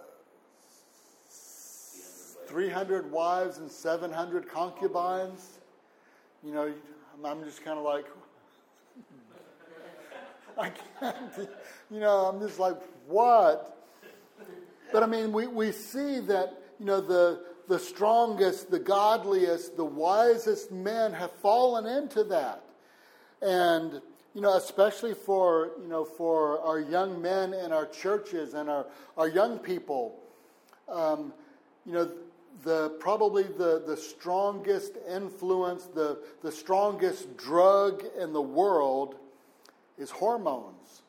three hundred wives and seven hundred concubines. You know, I'm just kind of like, I can't, you know, I'm just like, what? But I mean, we, we see that, you know, the the strongest, the godliest, the wisest men have fallen into that. And, you know, especially for, you know, for our young men in our churches and our, our young people, um, you know, the probably the, the strongest influence, the, the strongest drug in the world is hormones.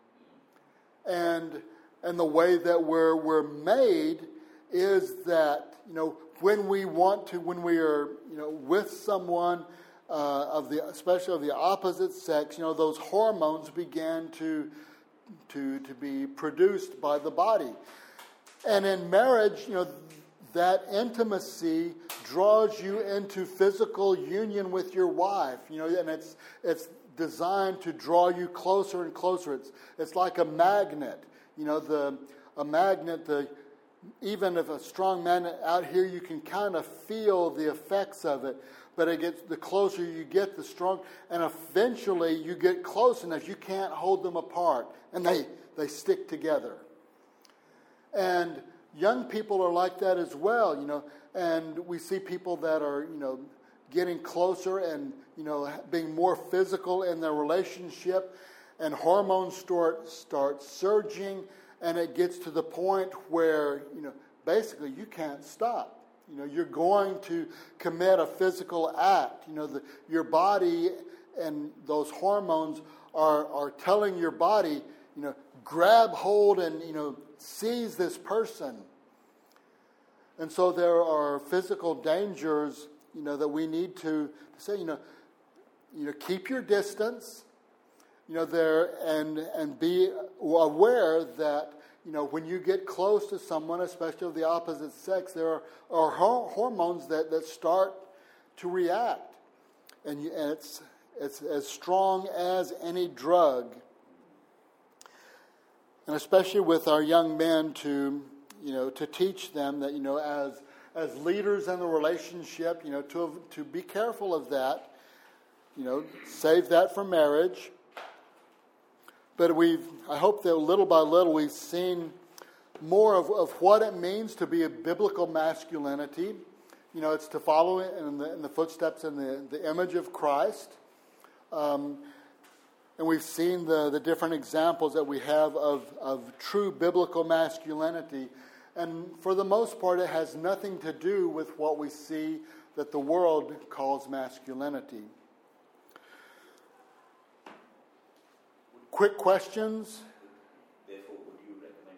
And and the way that we're we're made is that, you know, when we want to, when we are, you know, with someone uh, of the, especially of the opposite sex, you know, those hormones begin to to to be produced by the body. And in marriage, you know, that intimacy draws you into physical union with your wife, you know, and it's it's designed to draw you closer and closer. It's it's like a magnet. You know, the a magnet, the even if a strong magnet out here, you can kind of feel the effects of it. But it gets, the closer you get, the strong, and eventually you get close enough you can't hold them apart, and they they stick together. And young people are like that as well, you know. And we see people that are, you know, getting closer and, you know, being more physical in their relationship. And hormones start start surging, and it gets to the point where, you know, basically you can't stop. You know, you're going to commit a physical act. You know, the, your body and those hormones are are telling your body, you know, grab hold and, you know, seize this person. And so there are physical dangers, you know, that we need to, to say, you know, you know, keep your distance. You know, there and and be aware that, you know, when you get close to someone, especially of the opposite sex, there are, are hormones that, that start to react, and, you, and it's it's as strong as any drug. And especially with our young men, to you know to teach them that, you know, as as leaders in the relationship, you know, to to be careful of that. You know, save that for marriage. But we've, I hope that little by little we've seen more of, of what it means to be a biblical masculinity. You know, it's to follow in the, in the footsteps and the, the image of Christ. Um, and we've seen the, the different examples that we have of, of true biblical masculinity. And for the most part, it has nothing to do with what we see that the world calls masculinity. Quick questions? Therefore, would you recommend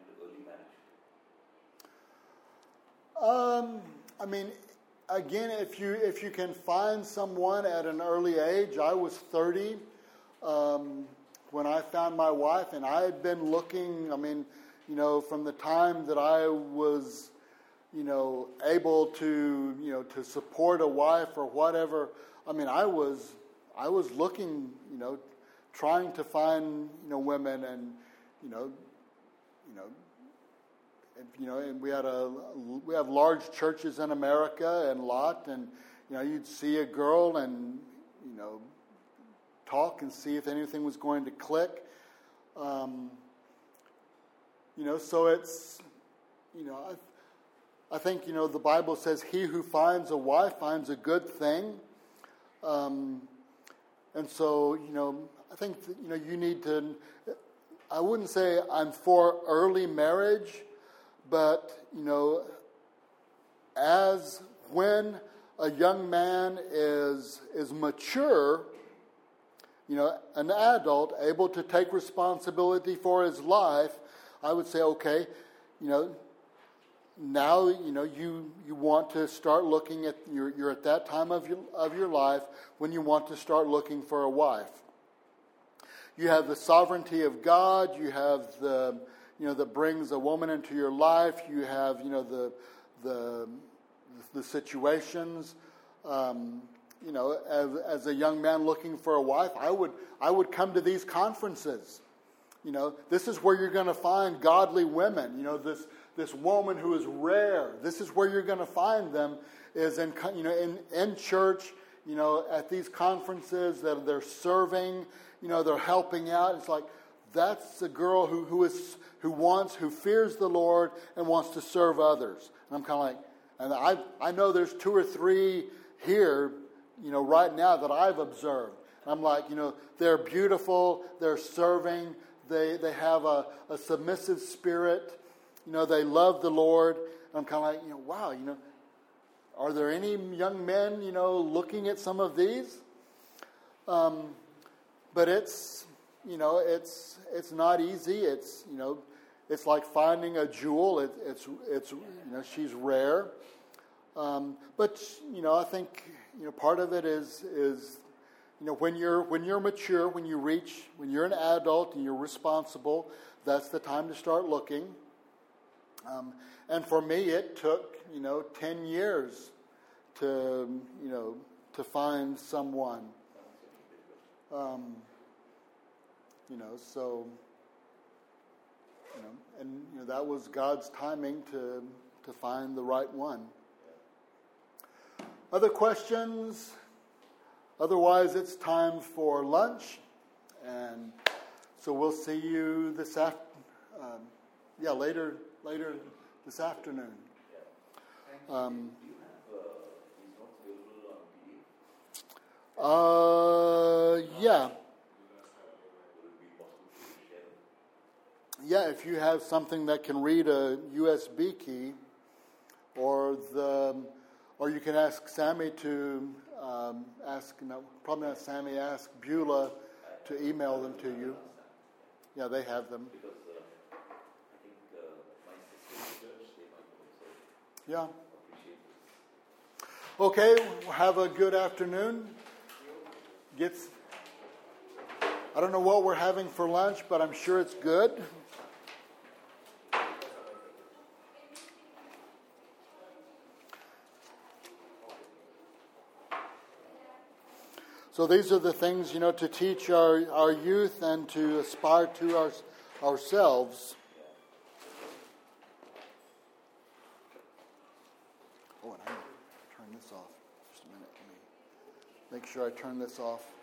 early marriage? Um, I mean, again, if you if you can find someone at an early age, I was thirty um, when I found my wife, and I had been looking. I mean, you know, from the time that I was, you know, able to, you know, to support a wife or whatever. I mean, I was I was looking, you know, trying to find, you know, women, and you know, you know, and, you know, and we had a we have large churches in America and lot, and you know, you'd see a girl and you know, talk and see if anything was going to click. Um, you know, so it's, you know, I, I think, you know, the Bible says, "He who finds a wife finds a good thing." Um, and so, you know, I think that, you know, you need to, I wouldn't say I'm for early marriage, but, you know, as when a young man is is mature, you know, an adult able to take responsibility for his life, I would say, okay, you know, now, you know, you, you want to start looking at, you're, you're at that time of your, of your life when you want to start looking for a wife. You have the sovereignty of God, you have the, you know, that brings a woman into your life, you have, you know, the, the, the situations, um, you know, as, as a young man looking for a wife, I would, I would come to these conferences. You know, this is where you're going to find godly women. You know, this this woman who is rare. This is where you're going to find them, is in, you know, in, in church, you know, at these conferences that they're serving, you know, they're helping out. It's like, that's a girl who, who is who wants, who fears the Lord and wants to serve others. And I'm kind of like, and I I know there's two or three here, you know, right now that I've observed. And I'm like, you know, they're beautiful, they're serving, they they have a, a submissive spirit, you know, they love the Lord. And I'm kind of like, you know, wow, you know, are there any young men, you know, looking at some of these? Um, but it's, you know, it's it's not easy. It's, you know, it's like finding a jewel. It, it's it's you know, she's rare. Um, but you know, I think, you know, part of it is is you know, when you're when you're mature, when you reach, when you're an adult and you're responsible, that's the time to start looking. Um, and for me, it took, you know, ten years to, you know, to find someone. Um, you know, so, you know, and you know, that was God's timing to to find the right one. Other questions? Otherwise, it's time for lunch, and so we'll see you this after, um, yeah, later, later this afternoon. Um, uh, yeah, yeah. If you have something that can read a U S B key, or the, or you can ask Sammy to. Um, ask, no, probably not Sammy, ask Beulah to email them to you. Yeah, they have them. Because uh, I think uh, my sister's church, they might also yeah. appreciate this. Okay, have a good afternoon. Gets, I don't know what we're having for lunch, but I'm sure it's good. So these are the things, you know, to teach our, our youth and to aspire to our, ourselves. Oh, and I need to turn this off. Just a minute. Let me make sure I turn this off.